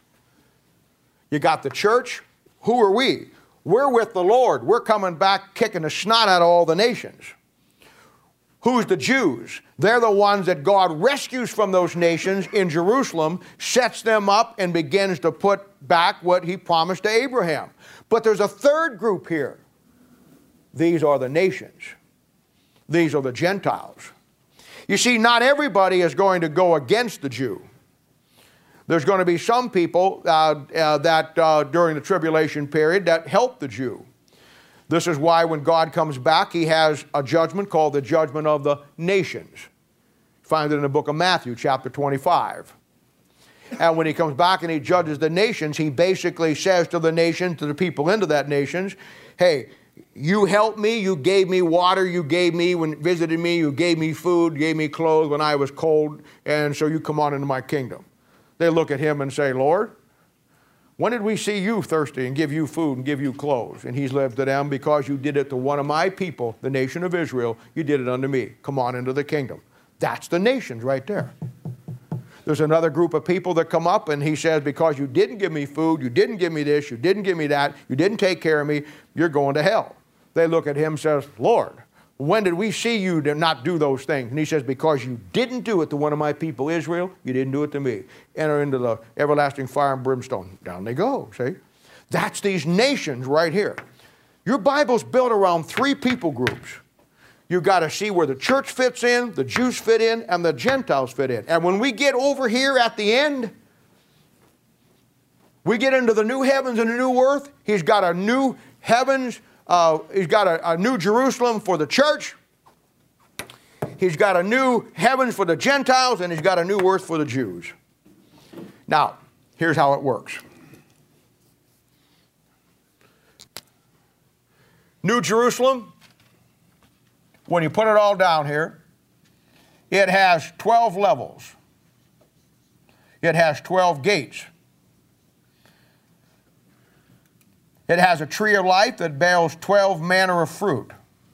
You got the church. Who are we? We're with the Lord. We're coming back kicking the snot out of all the nations. Who's the Jews? They're the ones that God rescues from those nations in Jerusalem, sets them up, and begins to put back what he promised to Abraham. But there's a third group here. These are the nations. These are the Gentiles. You see, not everybody is going to go against the Jew. There's going to be some people that during the tribulation period that help the Jew. This is why when God comes back, he has a judgment called the judgment of the nations. Find it in the book of Matthew, chapter 25. And when he comes back and he judges the nations, he basically says to the nations, to the people into that nations, hey, you helped me, you gave me water, you gave me, when visited me, you gave me food, gave me clothes when I was cold, and so you come on into my kingdom. They look at him and say, Lord, when did we see you thirsty and give you food and give you clothes? And he said to them, because you did it to one of my people, the nation of Israel, you did it unto me. Come on into the kingdom. That's the nations right there. There's another group of people that come up and he says, because you didn't give me food, you didn't give me this, you didn't give me that, you didn't take care of me, you're going to hell. They look at him and says, Lord, when did we see you to not do those things? And he says, because you didn't do it to one of my people, Israel, you didn't do it to me. Enter into the everlasting fire and brimstone. Down they go, see? That's these nations right here. Your Bible's built around three people groups. You've got to see where the church fits in, the Jews fit in, and the Gentiles fit in. And when we get over here at the end, we get into the new heavens and the new earth. He's got a new heavens. He's got a new Jerusalem for the church. He's got a new heavens for the Gentiles, and he's got a new earth for the Jews. Now, here's how it works. New Jerusalem, when you put it all down here, it has 12 levels. It has 12 gates. It has a tree of life that bears 12 manner of fruit.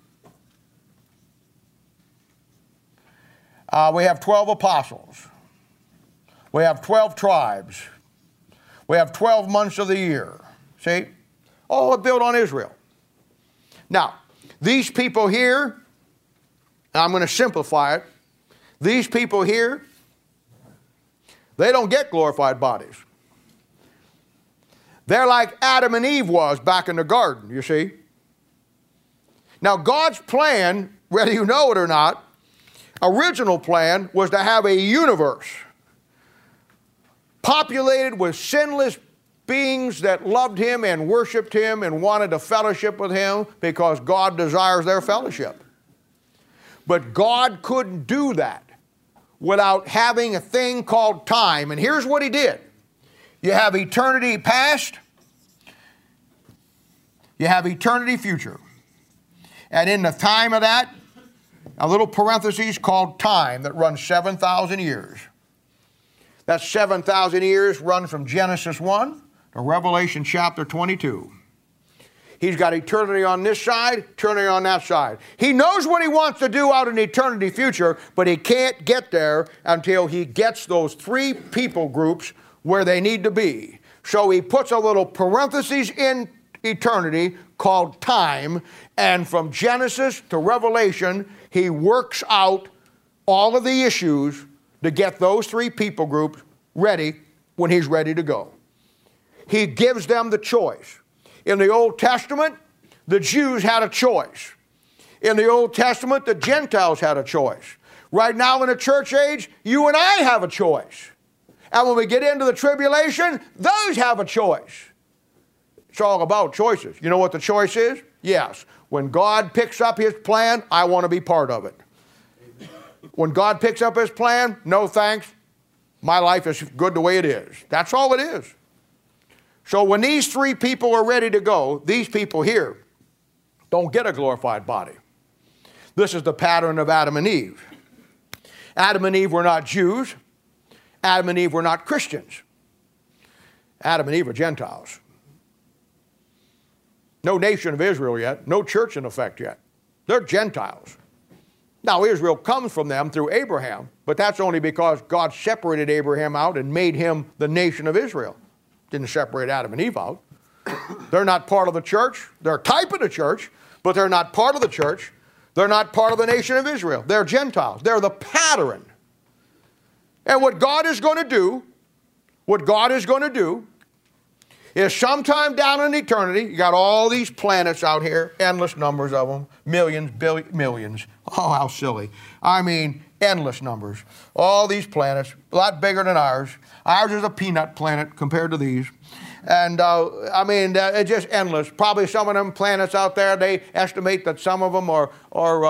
We have 12 apostles. We have 12 tribes. We have 12 months of the year. See? All built on Israel. Now, these people here, I'm going to simplify it. These people here, they don't get glorified bodies. They're like Adam and Eve was back in the garden, you see. Now, God's plan, whether you know it or not, original plan was to have a universe populated with sinless beings that loved him and worshiped him and wanted to fellowship with him because God desires their fellowship. But God couldn't do that without having a thing called time. And here's what he did. You have eternity past, you have eternity future. And in the time of that, a little parenthesis called time that runs 7,000 years. That 7,000 years run from Genesis 1 to Revelation chapter 22. He's got eternity on this side, eternity on that side. He knows what he wants to do out in the eternity future, but he can't get there until he gets those three people groups where they need to be. So he puts a little parenthesis in eternity called time, and from Genesis to Revelation, he works out all of the issues to get those three people groups ready when he's ready to go. He gives them the choice. In the Old Testament, the Jews had a choice. In the Old Testament, the Gentiles had a choice. Right now in the church age, you and I have a choice. And when we get into the tribulation, those have a choice. It's all about choices. You know what the choice is? Yes. When God picks up his plan, I want to be part of it. When God picks up his plan, no thanks. My life is good the way it is. That's all it is. So when these three people are ready to go, these people here don't get a glorified body. This is the pattern of Adam and Eve. Adam and Eve were not Jews. Adam and Eve were not Christians. Adam and Eve are Gentiles. No nation of Israel yet. No church in effect yet. They're Gentiles. Now Israel comes from them through Abraham, but that's only because God separated Abraham out and made him the nation of Israel. Didn't separate Adam and Eve out. They're not part of the church. They're a type of the church, but they're not part of the church. They're not part of the nation of Israel. They're Gentiles. They're the pattern. And what God is going to do is sometime down in eternity, you got all these planets out here, endless numbers of them, millions, millions. Oh, how silly. I mean, endless numbers. All these planets, a lot bigger than ours. Ours is a peanut planet compared to these. And I mean, it's just endless. Probably some of them planets out there, they estimate that some of them are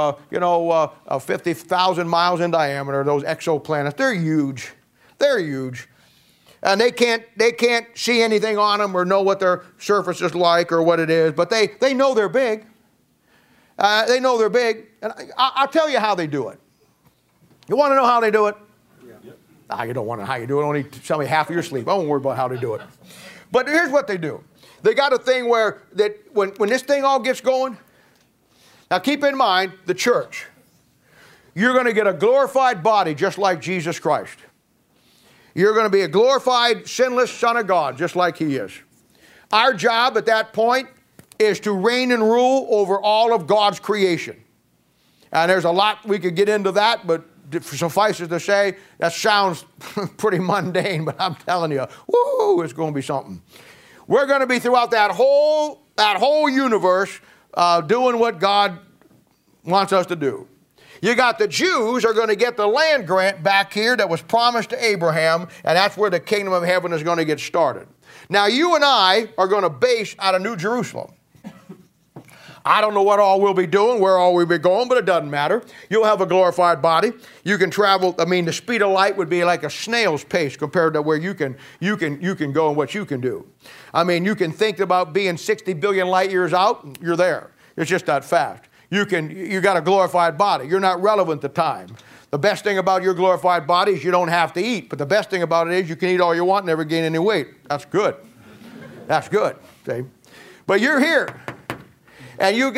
50,000 miles in diameter, those exoplanets. They're huge. They're huge. And they can't see anything on them or know what their surface is like or what it is, but they know they're big. They know they're big. And I'll tell you how they do it. You want to know how they do it? Yeah. You don't want to know how you do it. Only tell me half of your sleep. I won't worry about how they do it. But here's what they do. They got a thing where that when this thing all gets going, now keep in mind the church. You're going to get a glorified body just like Jesus Christ. You're going to be a glorified, sinless Son of God, just like he is. Our job at that point is to reign and rule over all of God's creation. And there's a lot we could get into that, but suffice it to say, that sounds pretty mundane, but I'm telling you, woo, it's going to be something. We're going to be throughout that whole universe doing what God wants us to do. You got the Jews are going to get the land grant back here that was promised to Abraham, and that's where the kingdom of heaven is going to get started. Now, you and I are going to base out of New Jerusalem. I don't know what all we'll be doing, where all we'll be going, but it doesn't matter. You'll have a glorified body. You can travel. I mean, the speed of light would be like a snail's pace compared to where you can go and what you can do. I mean, you can think about being 60 billion light years out, you're there. It's just that fast. You got a glorified body. You're not relevant to time. The best thing about your glorified body is you don't have to eat. But the best thing about it is you can eat all you want and never gain any weight. That's good. That's good. See? But you're here. And you're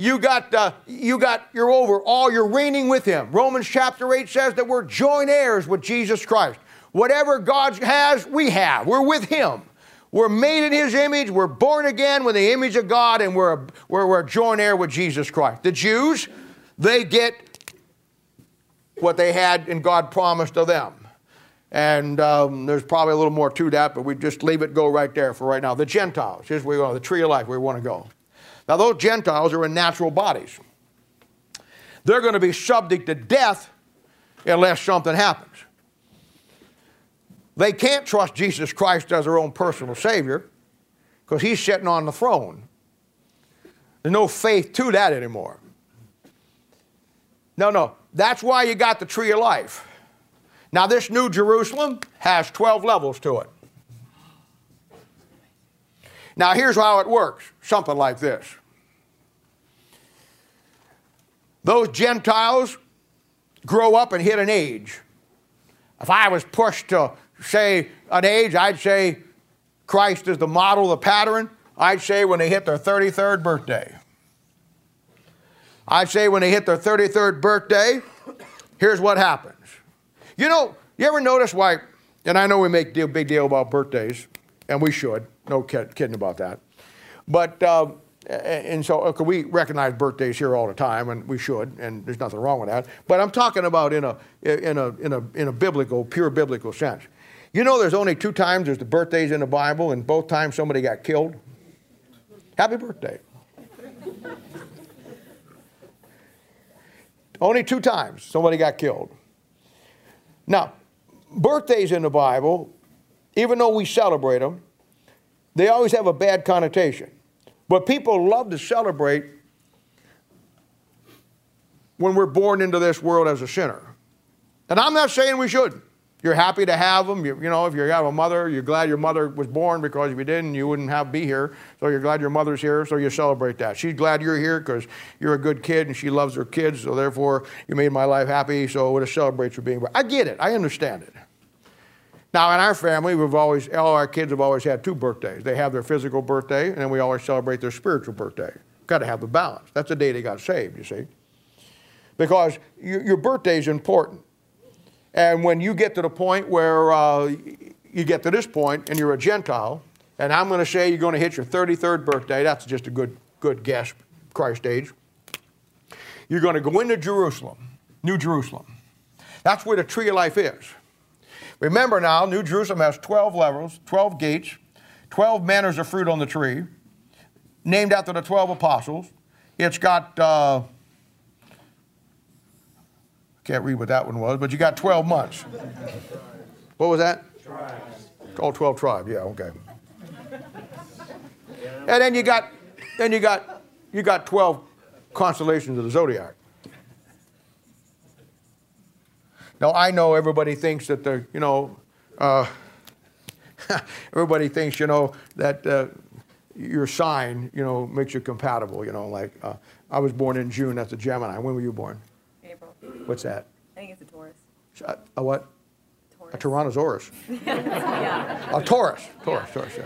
reigning with him. Romans chapter 8 says that we're joint heirs with Jesus Christ. Whatever God has, we have. We're with him. We're made in his image. We're born again with the image of God, and we're a joint heir with Jesus Christ. The Jews, they get what they had and God promised to them. And there's probably a little more to that, but we just leave it go right there for right now. The Gentiles, here's where we go, the tree of life, where we want to go. Now, those Gentiles are in natural bodies. They're going to be subject to death unless something happens. They can't trust Jesus Christ as their own personal Savior because he's sitting on the throne. There's no faith to that anymore. No. That's why you got the tree of life. Now, this New Jerusalem has 12 levels to it. Now, here's how it works. Something like this. Those Gentiles grow up and hit an age. If I was pushed to say an age, I'd say Christ is the model, the pattern. I'd say when they hit their 33rd birthday. I'd say when they hit their 33rd birthday, here's what happens. You know, you ever notice why, and I know we make a big deal about birthdays, and we should, no kidding about that. But, and so okay, we recognize birthdays here all the time, and we should, and there's nothing wrong with that. But I'm talking about in a biblical, pure biblical sense. You know there's only 2 times there's the birthdays in the Bible, and both times somebody got killed? Happy birthday. Only 2 times somebody got killed. Now, birthdays in the Bible, even though we celebrate them, they always have a bad connotation. But people love to celebrate when we're born into this world as a sinner. And I'm not saying we shouldn't. You're happy to have them. You know, if you have a mother, you're glad your mother was born, because if you didn't, you wouldn't be here. So you're glad your mother's here, so you celebrate that. She's glad you're here because you're a good kid and she loves her kids, so therefore you made my life happy, so I would celebrate you being born. I get it. I understand it. Now, in our family, all our kids have always had 2 birthdays. They have their physical birthday, and then we always celebrate their spiritual birthday. Got to have the balance. That's the day they got saved, you see. Because your birthday is important. And when you get to the point where you get to this point and you're a Gentile, and I'm going to say you're going to hit your 33rd birthday, that's just a good guess, Christ age. You're going to go into Jerusalem, New Jerusalem. That's where the tree of life is. Remember now, New Jerusalem has 12 levels, 12 gates, 12 manners of fruit on the tree, named after the 12 apostles. It's got... can't read what that one was, but you got 12 months. What was that? Tribes. Oh, 12 tribes. Yeah, okay. And then you got 12 constellations of the zodiac. Now I know everybody thinks that everybody thinks that your sign makes you compatible. Like I was born in June. That's a Gemini. When were you born? What's that? I think it's a Taurus. A what? Taurus. A Tyrannosaurus. Yeah. A Taurus. Taurus.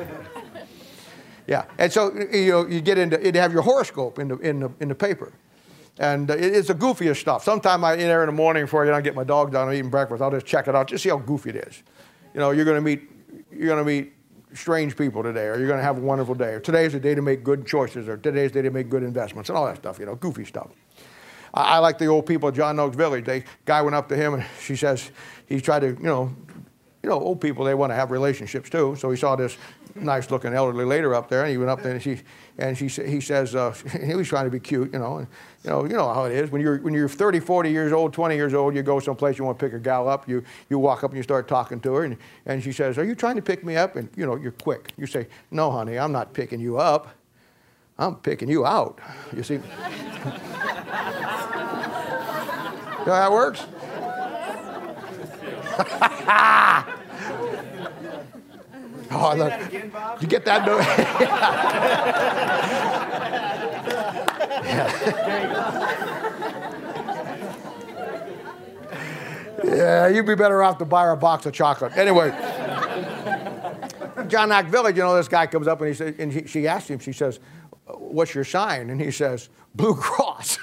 Yeah. And so you get into it. Have your horoscope in the paper, and it's the goofiest stuff. Sometime I in there in the morning before I get my dog down and eating breakfast, I'll just check it out, just see how goofy it is. You're going to meet strange people today, or you're going to have a wonderful day, or today's the day to make good choices, or today's the day to make good investments, and all that stuff. Goofy stuff. I like the old people at John Oaks Village. Guy went up to him and he says, he tried to, old people, they want to have relationships too. So he saw this nice looking elderly lady up there, and he went up there and he says, he was trying to be cute, and you know how it is. When you're 30, 40 years old, 20 years old, you go someplace, you want to pick a gal up, you walk up and you start talking to her, and she says, "Are you trying to pick me up?" And you're quick. You say, "No, honey, I'm not picking you up. I'm picking you out." You see? You know how that works? Oh, look. Did you get that? Yeah, you'd be better off to buy her a box of chocolate. Anyway, John Oaks Village, this guy comes up and he says, and she asked him, she says, "What's your sign?" And he says, "Blue Cross."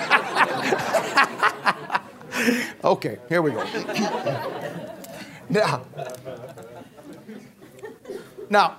Okay, here we go. Now,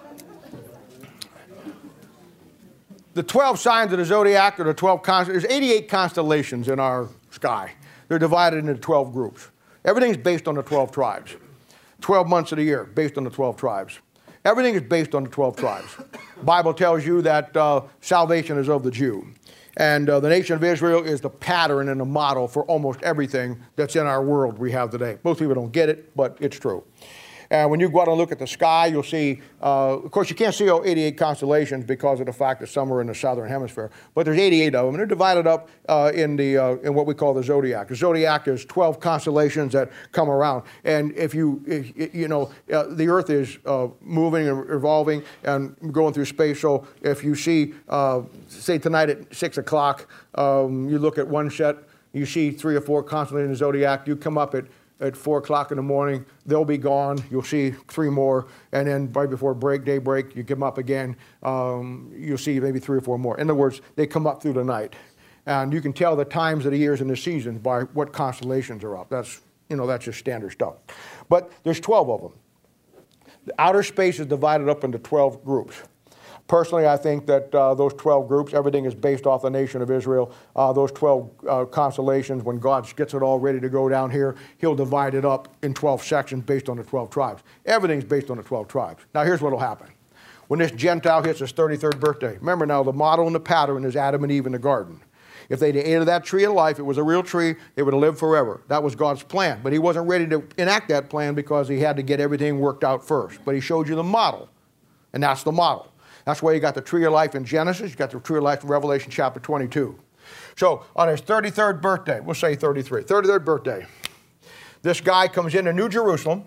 the 12 signs of the zodiac, or the 12 there's 88 constellations in our sky. They're divided into 12 groups. Everything's based on the 12 tribes. 12 months of the year, based on the 12 tribes. Everything is based on the 12 tribes. The Bible tells you that salvation is of the Jew. And the nation of Israel is the pattern and the model for almost everything that's in our world we have today. Most people don't get it, but it's true. And when you go out and look at the sky, you'll see, of course, you can't see all 88 constellations because of the fact that some are in the southern hemisphere, but there's 88 of them, and they're divided up in what we call the zodiac. The zodiac is 12 constellations that come around, and if the Earth is moving and revolving and going through space. So if you see, say tonight at 6 o'clock, you look at one set, you see 3 or 4 constellations in the zodiac. You come up at at 4 o'clock in the morning. They'll be gone. You'll see 3 more. And then right before daybreak, you get them up again. You'll see maybe 3 or 4 more. In other words, they come up through the night. And you can tell the times of the years and the seasons by what constellations are up. That's just standard stuff. But there's 12 of them. The outer space is divided up into 12 groups. Personally, I think that those 12 groups, everything is based off the nation of Israel. Those 12 constellations, when God gets it all ready to go down here, he'll divide it up in 12 sections based on the 12 tribes. Everything's based on the 12 tribes. Now, here's what will happen. When this Gentile hits his 33rd birthday, remember now, the model and the pattern is Adam and Eve in the garden. If they'd ate of that tree of life, it was a real tree, they would have lived forever. That was God's plan. But he wasn't ready to enact that plan because he had to get everything worked out first. But he showed you the model, and that's the model. That's why you got the tree of life in Genesis, you got the tree of life in Revelation chapter 22. So on his 33rd birthday, we'll say 33rd birthday, this guy comes into New Jerusalem,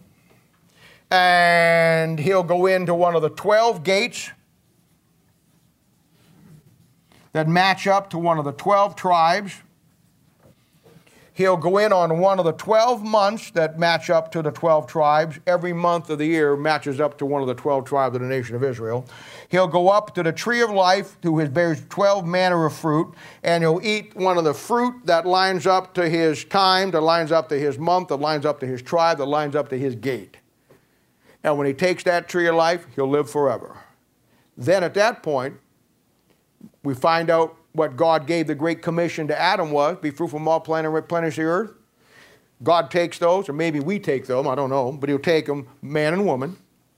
and he'll go into one of the 12 gates that match up to one of the 12 tribes. He'll go in on one of the 12 months that match up to the 12 tribes. Every month of the year matches up to one of the 12 tribes of the nation of Israel. He'll go up to the tree of life, to his bears 12 manner of fruit, and he'll eat one of the fruit that lines up to his time, that lines up to his month, that lines up to his tribe, that lines up to his gate. And when he takes that tree of life, he'll live forever. Then at that point, we find out what God gave the Great Commission to Adam was, be fruitful, multiply, and replenish the earth. God takes those, or maybe we take them, I don't know, but he'll take them, man and woman.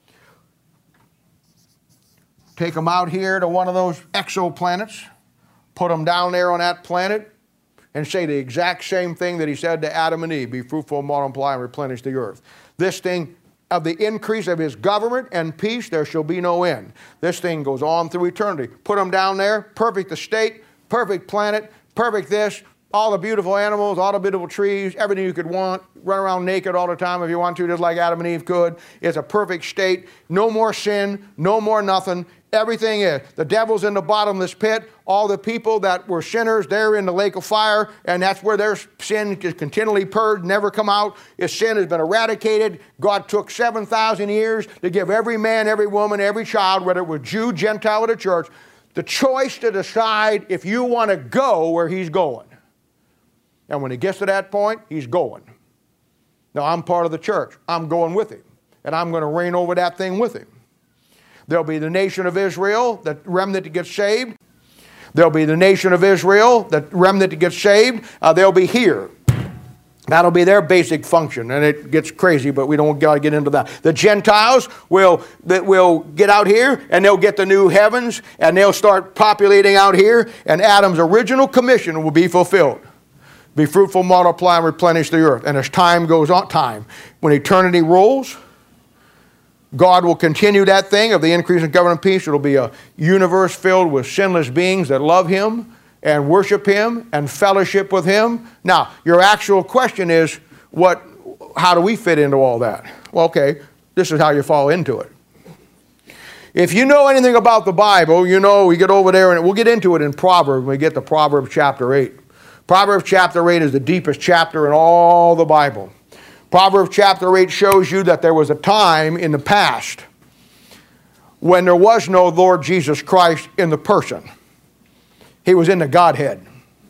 Take them out here to one of those exoplanets, put them down there on that planet, and say the exact same thing that he said to Adam and Eve, be fruitful, multiply, and replenish the earth. This thing, of the increase of his government and peace, there shall be no end. This thing goes on through eternity. Put them down there, perfect estate, perfect planet, perfect this, all the beautiful animals, all the beautiful trees, everything you could want. Run around naked all the time if you want to, just like Adam and Eve could. It's a perfect state. No more sin, no more nothing. Everything is. The devil's in the bottomless pit. All the people that were sinners, they're in the lake of fire, and that's where their sin is continually purged, never come out. His sin has been eradicated. God took 7,000 years to give every man, every woman, every child, whether it was Jew, Gentile, or the church, the choice to decide if you want to go where he's going. And when he gets to that point, he's going. Now, I'm part of the church. I'm going with him, and I'm going to reign over that thing with him. There'll be the nation of Israel, the remnant that gets saved. There'll be the nation of Israel, the remnant that gets saved. They'll be here. That'll be their basic function, and it gets crazy, but we don't got to get into that. The Gentiles will get out here, and they'll get the new heavens, and they'll start populating out here, and Adam's original commission will be fulfilled. Be fruitful, multiply, and replenish the earth. And as time goes on, when eternity rolls, God will continue that thing of the increase in government peace. It'll be a universe filled with sinless beings that love him and worship him and fellowship with him. Now, your actual question is, how do we fit into all that? Well, okay, this is how you fall into it. If you know anything about the Bible, you know, we get over there, and we'll get into it in Proverbs when we get to Proverbs chapter 8. Proverbs chapter 8 is the deepest chapter in all the Bible. Proverbs chapter 8 shows you that there was a time in the past when there was no Lord Jesus Christ in the person. He was in the Godhead.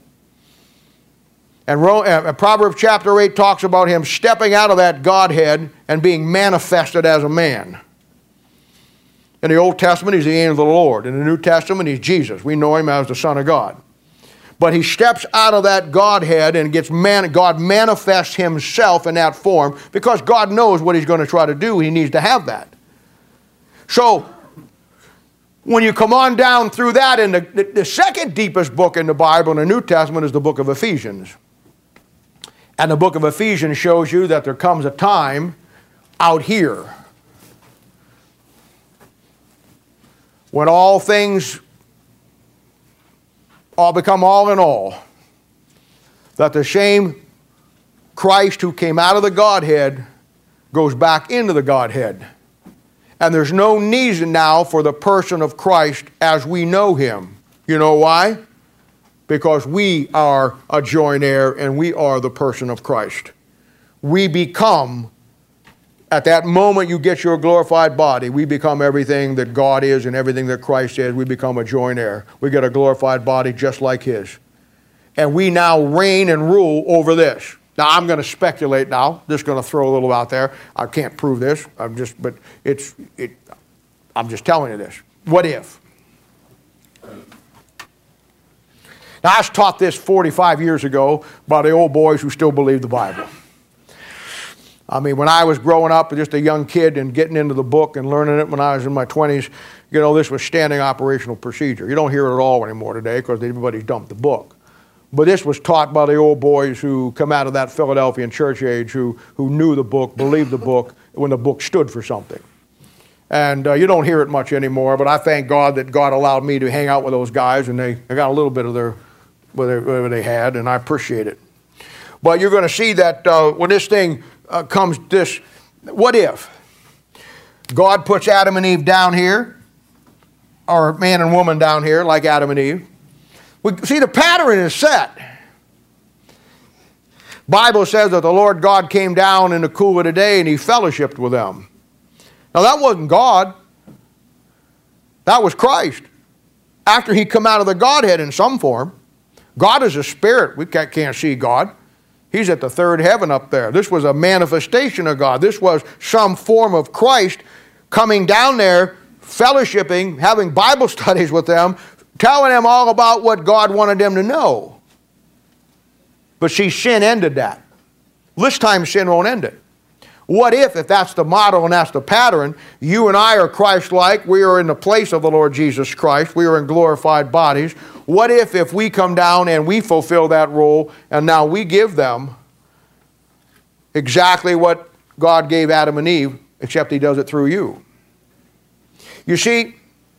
And Proverbs chapter 8 talks about him stepping out of that Godhead and being manifested as a man. In the Old Testament, he's the angel of the Lord. In the New Testament, he's Jesus. We know him as the Son of God. But he steps out of that Godhead and God manifests himself in that form because God knows what he's going to try to do. He needs to have that. So when you come on down through that, and the second deepest book in the Bible in the New Testament is the book of Ephesians. And the book of Ephesians shows you that there comes a time out here when all things all become all in all, that the same Christ who came out of the Godhead goes back into the Godhead. And there's no need now for the person of Christ as we know him. You know why? Because we are a joint heir and we are the person of Christ. we become, at that moment you get your glorified body, we become everything that God is and everything that Christ is. We become a joint heir. We get a glorified body just like his. And we now reign and rule over this. Now, I'm going to speculate now. Just going to throw a little out there. I can't prove this. I'm just telling you this. What if? Now, I was taught this 45 years ago by the old boys who still believe the Bible. I mean, when I was growing up, just a young kid and getting into the book and learning it when I was in my 20s, you know, this was standing operational procedure. You don't hear it at all anymore today because everybody's dumped the book. But this was taught by the old boys who come out of that Philadelphian church age, who knew the book, believed the book, when the book stood for something. And you don't hear it much anymore, but I thank God that God allowed me to hang out with those guys, and they got a little bit of their whatever they had, and I appreciate it. But you're going to see that when this thing comes, this, what if God puts Adam and Eve down here, or man and woman down here, like Adam and Eve? We see the pattern is set. Bible says that the Lord God came down in the cool of the day and he fellowshiped with them. Now that wasn't God. That was Christ. After he come out of the Godhead in some form. God is a spirit. We can't see God. He's at the third heaven up there. This was a manifestation of God. This was some form of Christ coming down there, fellowshipping, having Bible studies with them, telling them all about what God wanted them to know. But see, sin ended that. This time sin won't end it. What if that's the model and that's the pattern, you and I are Christ-like, we are in the place of the Lord Jesus Christ, we are in glorified bodies. What if we come down and we fulfill that role and now we give them exactly what God gave Adam and Eve, except he does it through you? You see,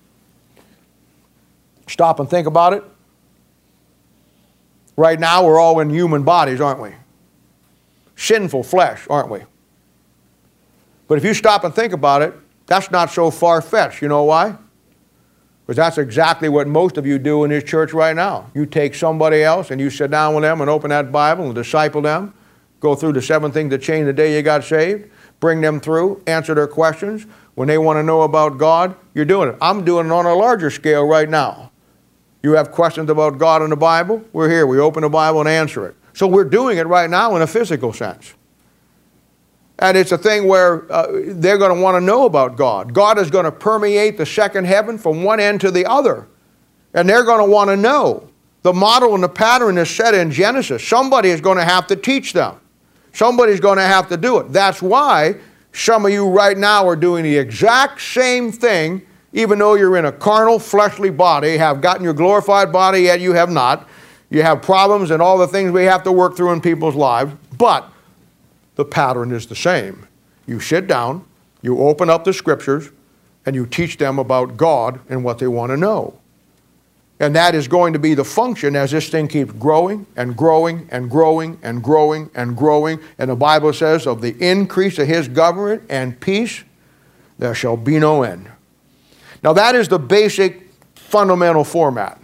stop and think about it. Right now we're all in human bodies, aren't we? Sinful flesh, aren't we? But if you stop and think about it, that's not so far-fetched. You know why? Because that's exactly what most of you do in this church right now. You take somebody else and you sit down with them and open that Bible and disciple them, go through the 7 things that changed the day you got saved, bring them through, answer their questions. When they want to know about God, you're doing it. I'm doing it on a larger scale right now. You have questions about God and the Bible? We're here. We open the Bible and answer it. So we're doing it right now in a physical sense. And it's a thing where they're going to want to know about God. God is going to permeate the second heaven from one end to the other. And they're going to want to know. The model and the pattern is set in Genesis. Somebody is going to have to teach them. Somebody's going to have to do it. That's why some of you right now are doing the exact same thing, even though you're in a carnal, fleshly body, have gotten your glorified body, yet you have not. You have problems and all the things we have to work through in people's lives. But the pattern is the same. You sit down, you open up the scriptures, and you teach them about God and what they want to know. And that is going to be the function as this thing keeps growing and growing and growing and growing and growing. And the Bible says, of the increase of his government and peace, there shall be no end. Now that is the basic fundamental format.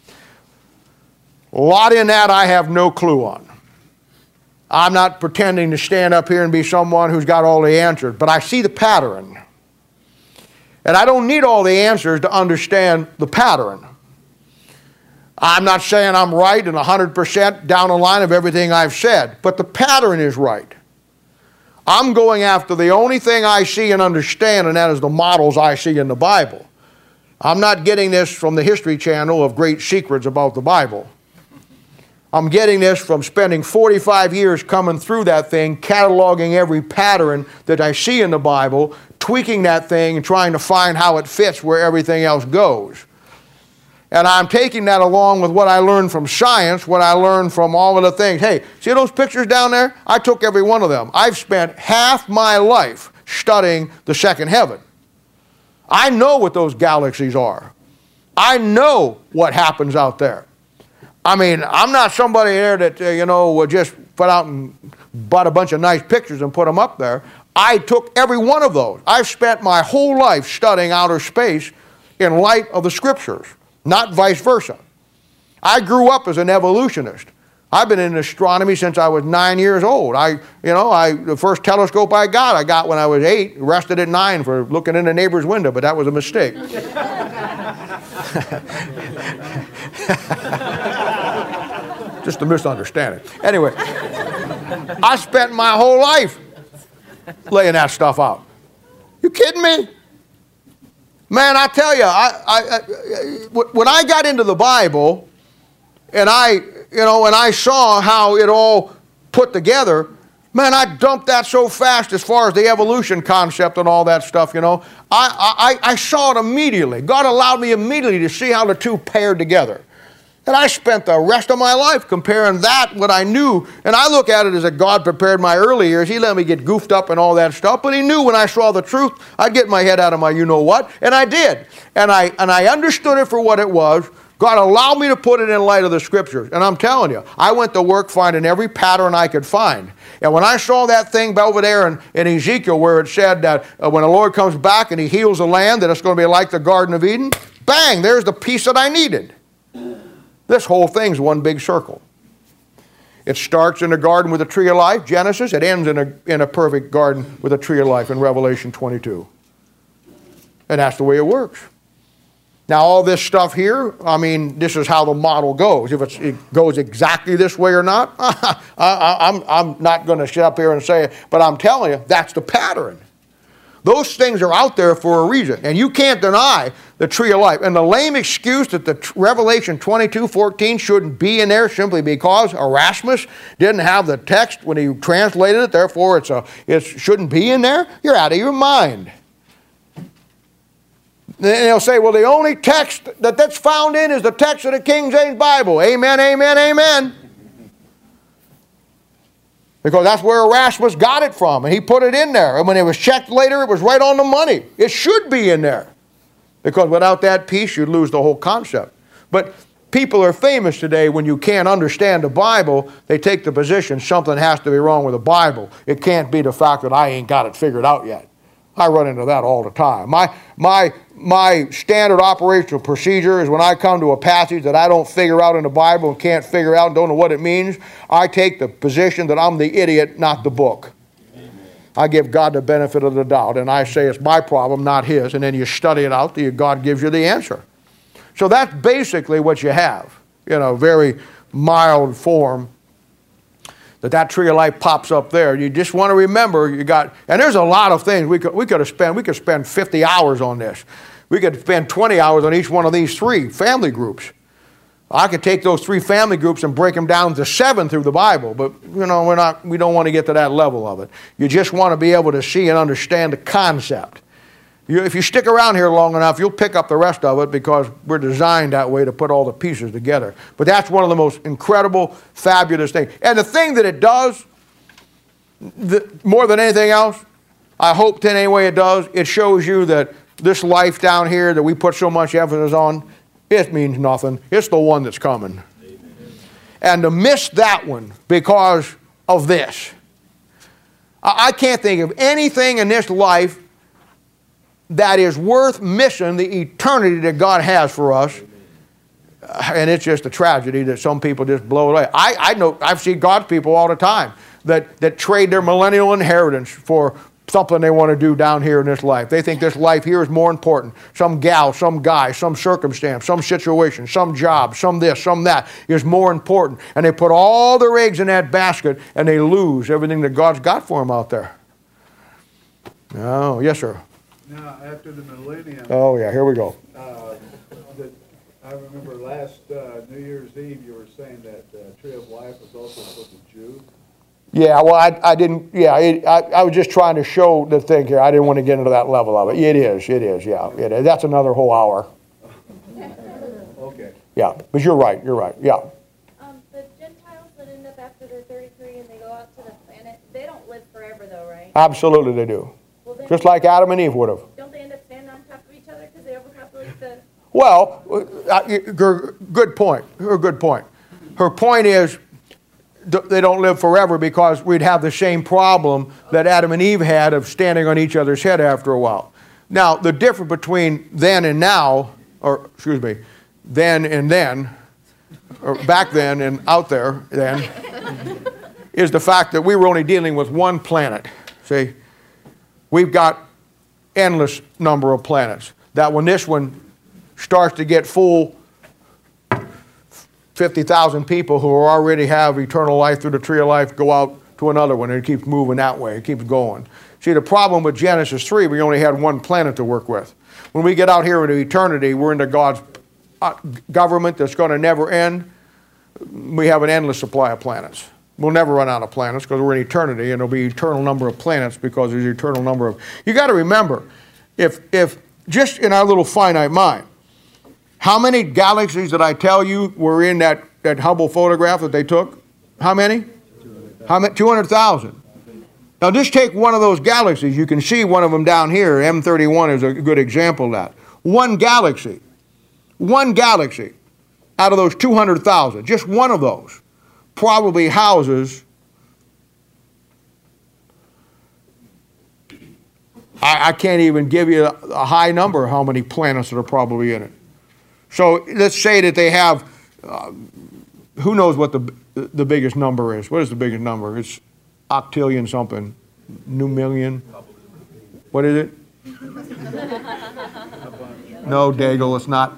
A lot in that I have no clue on. I'm not pretending to stand up here and be someone who's got all the answers, but I see the pattern. And I don't need all the answers to understand the pattern. I'm not saying I'm right and 100% down the line of everything I've said, but the pattern is right. I'm going after the only thing I see and understand, and that is the models I see in the Bible. I'm not getting this from the History Channel of great secrets about the Bible. I'm getting this from spending 45 years coming through that thing, cataloging every pattern that I see in the Bible, tweaking that thing and trying to find how it fits where everything else goes. And I'm taking that along with what I learned from science, what I learned from all of the things. Hey, see those pictures down there? I took every one of them. I've spent half my life studying the second heaven. I know what those galaxies are. I know what happens out there. I mean, I'm not somebody there that, will just put out and bought a bunch of nice pictures and put them up there. I took every one of those. I've spent my whole life studying outer space in light of the scriptures, not vice versa. I grew up as an evolutionist. I've been in astronomy since I was 9 years old. The first telescope I got when I was 8, rested at 9 for looking in the neighbor's window, but that was a mistake. Just a misunderstanding. Anyway, I spent my whole life laying that stuff out. You kidding me? Man, I tell you, when I got into the Bible, and I saw how it all put together, man, I dumped that so fast as far as the evolution concept and all that stuff, I saw it immediately. God allowed me immediately to see how the two paired together. And I spent the rest of my life comparing that, what I knew, and I look at it as that God prepared my early years. He let me get goofed up and all that stuff, but he knew when I saw the truth, I'd get my head out of my you-know-what, and I did. And I understood it for what it was. God allowed me to put it in light of the Scriptures. And I'm telling you, I went to work finding every pattern I could find. And when I saw that thing over there in Ezekiel where it said that when the Lord comes back and he heals the land, that it's going to be like the Garden of Eden, bang, there's the piece that I needed. This whole thing's one big circle. It starts in the garden with a tree of life, Genesis. It ends in a perfect garden with a tree of life in Revelation 22. And that's the way it works. Now, all this stuff here, this is how the model goes. If it goes exactly this way or not, I'm not going to sit up here and say it, but I'm telling you, that's the pattern. Those things are out there for a reason, and you can't deny the tree of life. And the lame excuse that the Revelation 22:14 shouldn't be in there simply because Erasmus didn't have the text when he translated it, therefore it shouldn't be in there, you're out of your mind. Then they'll say, well, the only text that's found in is the text of the King James Bible. Amen, amen, amen. Because that's where Erasmus got it from, and he put it in there. And when it was checked later, it was right on the money. It should be in there. Because without that piece, you'd lose the whole concept. But people are famous today when you can't understand the Bible, they take the position something has to be wrong with the Bible. It can't be the fact that I ain't got it figured out yet. I run into that all the time. My standard operational procedure is when I come to a passage that I don't figure out in the Bible and can't figure out and don't know what it means, I take the position that I'm the idiot, not the book. I give God the benefit of the doubt, and I say it's my problem, not his, and then you study it out, God gives you the answer. So that's basically what you have, very mild form. That tree of life pops up there. You just want to remember and there's a lot of things we could spend 50 hours on this. We could spend 20 hours on each one of these 3 family groups. I could take those 3 family groups and break them down to 7 through the Bible, but we don't want to get to that level of it. You just want to be able to see and understand the concept. If you stick around here long enough, you'll pick up the rest of it because we're designed that way to put all the pieces together. But that's one of the most incredible, fabulous things. And the thing that it does, more than anything else, I hope in any way it does, it shows you that this life down here that we put so much emphasis on, it means nothing. It's the one that's coming. Amen. And to miss that one because of this. I can't think of anything in this life that is worth missing the eternity that God has for us. And it's just a tragedy that some people just blow away. I know, I've seen God's people all the time that trade their millennial inheritance for something they want to do down here in this life. They think this life here is more important. Some gal, some guy, some circumstance, some situation, some job, some this, some that is more important. And they put all their eggs in that basket and they lose everything that God's got for them out there. Oh, yes, sir. Now, after the millennium, Oh, yeah, here we go. I remember last New Year's Eve you were saying that the Tree of Life was also for the Jews. Yeah, well, I didn't, I was just trying to show the thing here. I didn't want to get into that level of it. It is, yeah. It is. That's another whole hour. Okay. Yeah, but you're right, yeah. The Gentiles that end up after they're 33 and they go out to the planet, they don't live forever though, right? Absolutely they do. Well, then, Just like Adam and Eve would have. don't they end up standing on top of each other because they overpopulate the... Well, good point. Her point is they don't live forever because we'd have the same problem that Adam and Eve had of standing on each other's head after a while. Now, the difference between then and now, or excuse me, then and then, or back then and out there then, is the fact that we were only dealing with one planet. See, we've got endless number of planets. That when this one starts to get full, 50,000 people who already have eternal life through the tree of life go out to another one, and it keeps moving that way. It keeps going. See, the problem with Genesis 3, we only had one planet to work with. When we get out here into eternity, we're into God's government that's going to never end. We have an endless supply of planets. We'll never run out of planets because we're in eternity, and there'll be eternal number of planets because there's eternal number of... You got to remember, if just in our little finite mind, how many galaxies did I tell you were in that Hubble photograph that they took? How many? 200,000. Now just take one of those galaxies. You can see one of them down here. M31 is a good example of that. One galaxy out of those 200,000, just one of those, probably houses, I can't even give you a high number of how many planets that are probably in it. So let's say that they have, who knows what the biggest number is? What is the biggest number? It's octillion something, new million. What is it? No, Daigle, it's not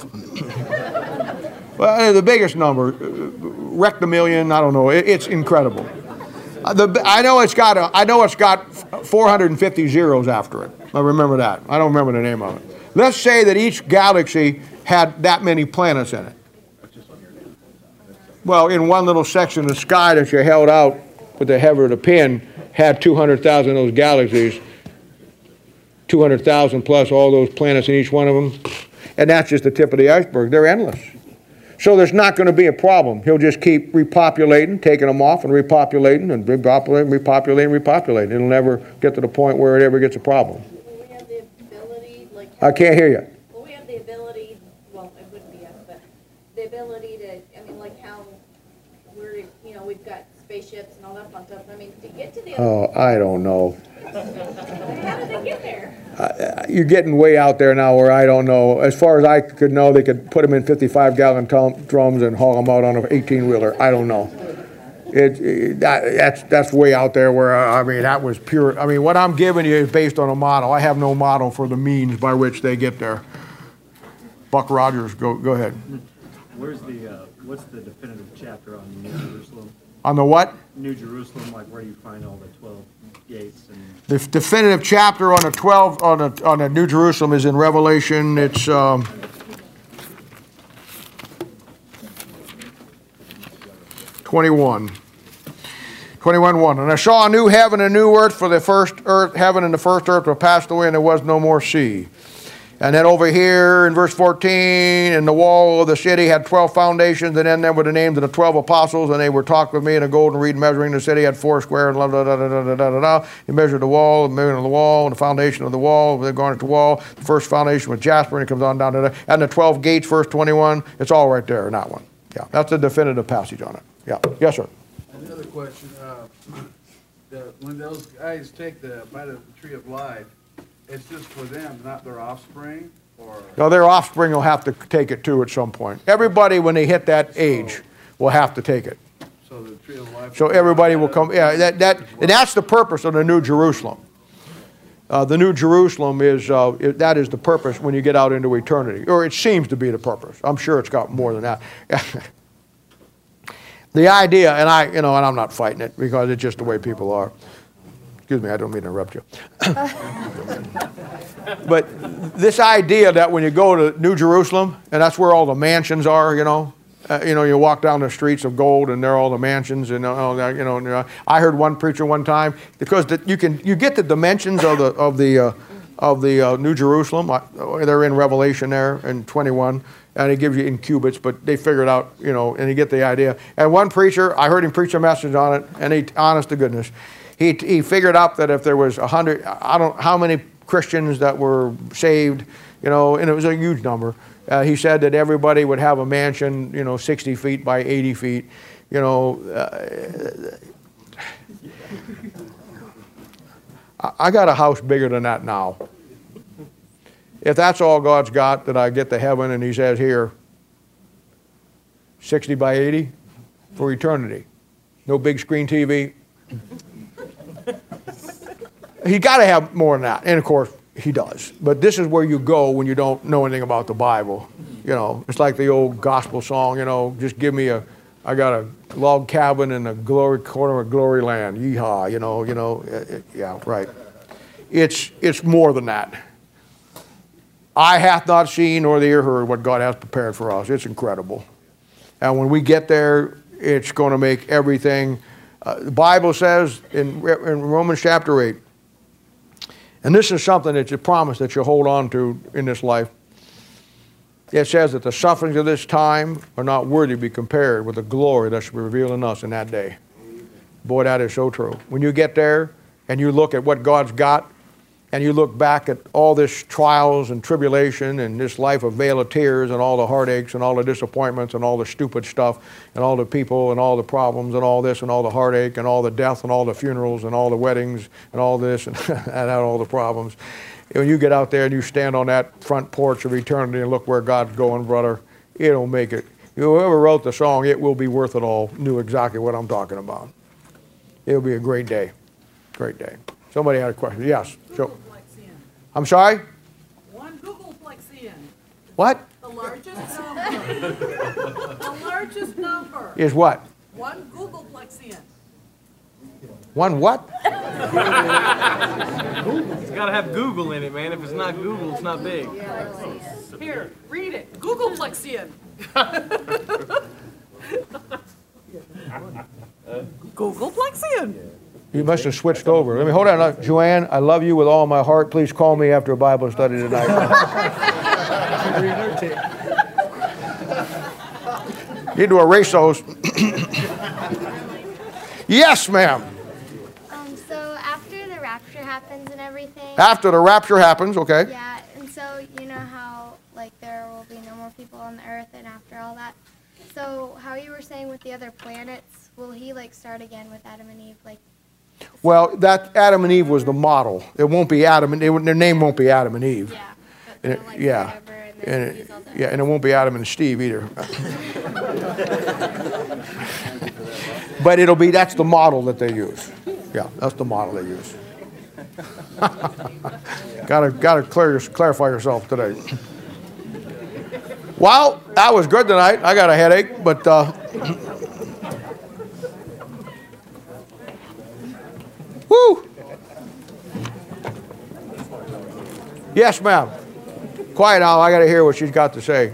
12. Well, the biggest number, rectamillion, I don't know. It's incredible. I know it's got 450 zeros after it. I remember that. I don't remember the name of it. Let's say that each galaxy had that many planets in it. Well, in one little section of the sky that you held out with the header of the pin had 200,000 of those galaxies, 200,000 plus all those planets in each one of them, and that's just the tip of the iceberg. They're endless. So there's not going to be a problem. He'll just keep repopulating, taking them off and repopulating and repopulating. It'll never get to the point where it ever gets a problem. Will we have the ability, like... I can't hear you. Will we have the ability, well, it wouldn't be us, but the ability to, I mean, like how we're, you know, we've got spaceships and all that fun stuff. I mean, to get to the other... Oh, I don't know. How did they get there? You're getting way out there now where I don't know. As far as I could know, they could put them in 55-gallon drums and haul them out on an 18-wheeler. I don't know. That's way out there where, I mean, that was pure. I mean, what I'm giving you is based on a model. I have no model for the means by which they get there. Buck Rogers, go ahead. Where's what's the definitive chapter on New Jerusalem? On the what? New Jerusalem, like where do you find all the 12 gates? And the definitive chapter on the 12 on the New Jerusalem is in Revelation. It's 21. 21:1. And I saw a new heaven and a new earth, for the first earth, heaven and the first earth were passed away, and there was no more sea. And then over here in verse 14, and the wall of the city had 12 foundations, and in them were the names of the 12 apostles, and they were talked with me in a golden reed, measuring the city, had 4 square, and blah, blah, blah, blah, blah, blah, blah. He measured the wall, and the foundation of the wall, they garnished the wall. The first foundation was jasper, and it comes on down to the, and the 12 gates, verse 21, it's all right there in that one. Yeah, that's the definitive passage on it. Yeah, yes, sir. Another question, when those guys take the bite of the tree of life, it's just for them, not their offspring, or? No, their offspring will have to take it too at some point. Everybody, when they hit that age, will have to take it. So the tree of life. So everybody will come. Yeah, and that's the purpose of the New Jerusalem. The New Jerusalem is that is the purpose when you get out into eternity, or it seems to be the purpose. I'm sure it's got more than that. The idea, and I'm not fighting it because it's just the way people are. Excuse me, I don't mean to interrupt you. But this idea that when you go to New Jerusalem, and that's where all the mansions are, you walk down the streets of gold, and there are all the mansions, and all that, I heard one preacher one time, because you get the dimensions of the New Jerusalem. They're in Revelation there in 21, and it gives you in cubits, but they figured out, and you get the idea. And one preacher, I heard him preach a message on it, and honest to goodness, he figured out that if there was 100, I don't know how many Christians that were saved, and it was a huge number. He said that everybody would have a mansion, 60 feet by 80 feet, I got a house bigger than that now. If that's all God's got, that I get to heaven and he says here, 60 by 80 for eternity. No big screen TV. He got to have more than that. And of course, he does. But this is where you go when you don't know anything about the Bible. You know, it's like the old gospel song, you know, just give me I got a log cabin in a glory corner of glory land. Yeehaw, yeah, right. It's more than that. Eye hath not seen nor the ear heard what God has prepared for us. It's incredible. And when we get there, it's going to make everything. The Bible says in Romans chapter 8, and this is something that's a promise that you hold on to in this life. It says that the sufferings of this time are not worthy to be compared with the glory that shall be revealed in us in that day. Boy, that is so true. When you get there and you look at what God's got, and you look back at all this trials and tribulation and this life of veil of tears and all the heartaches and all the disappointments and all the stupid stuff and all the people and all the problems and all this and all the heartache and all the death and all the funerals and all the weddings and all this and, and all the problems. When you get out there and you stand on that front porch of eternity and look where God's going, brother, it'll make it. Whoever wrote the song, It Will Be Worth It All, knew exactly what I'm talking about. It'll be a great day. Great day. Somebody had a question. Yes. Sure. I'm sorry? One Googleplexian. What? The largest number. The largest number. Is what? One Googleplexian. One what? It's got to have Google in it, man. If it's not Google, it's not big. Here, read it. Googleplexian. Googleplexian. You must have switched over. Let me hold on. Joanne, I love you with all my heart. Please call me after a Bible study tonight. You need to erase those. Yes, ma'am. So after the rapture happens and everything. After the rapture happens, okay. Yeah, and so you know how like there will be no more people on the earth and after all that. So how you were saying with the other planets, will he like start again with Adam and Eve like? Well, that Adam and Eve was the model. It won't be Adam, and their name won't be Adam and Eve. Yeah. And and it won't be Adam and Steve either. But it'll be, that's the model that they use. Yeah, that's the model they use. Gotta clarify yourself today. Well, that was good tonight. I got a headache, but woo! Yes, ma'am. Quiet now. I got to hear what she's got to say.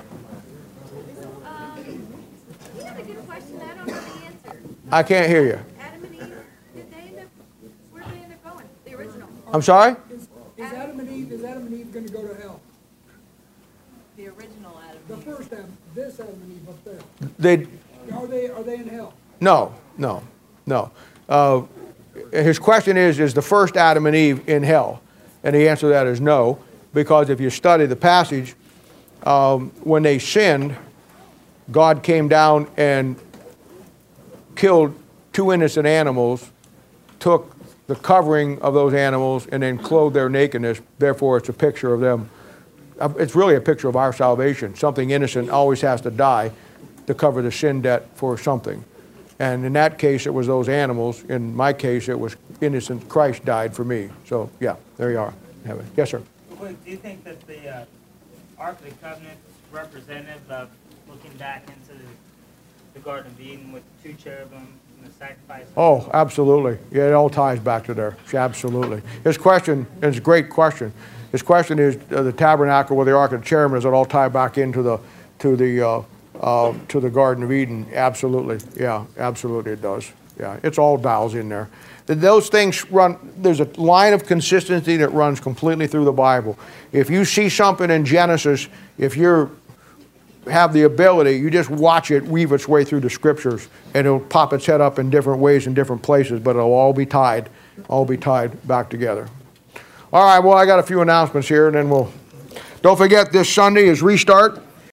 You have a good question. I don't know the answer. I can't hear you. Adam and Eve, where did they end up going? The original. I'm sorry? Is Adam and Eve going to go to hell? The original Adam. The first Adam, this Adam and Eve up there. Are they in hell? No. His question is the first Adam and Eve in hell? And the answer to that is no, because if you study the passage, when they sinned, God came down and killed 2 innocent animals, took the covering of those animals, and then clothed their nakedness. Therefore, it's a picture of them. It's really a picture of our salvation. Something innocent always has to die to cover the sin debt for something. And in that case, it was those animals. In my case, it was innocent Christ died for me. So, yeah, there you are. Yes, sir. Do you think that the Ark of the Covenant is representative of looking back into the Garden of Eden with the 2 cherubim and the sacrifice? Oh, absolutely. Yeah, it all ties back to there. Absolutely. His question is a great question. His question is the tabernacle with the Ark of the Cherubim, does it all tie back into to the Garden of Eden? Absolutely. Yeah, absolutely it does. Yeah, it's all dials in there. Those things run, there's a line of consistency that runs completely through the Bible. If you see something in Genesis, if you have the ability, you just watch it weave its way through the scriptures, and it'll pop its head up in different ways in different places, but it'll all be tied back together. All right, well, I got a few announcements here, and then don't forget this Sunday is Restart.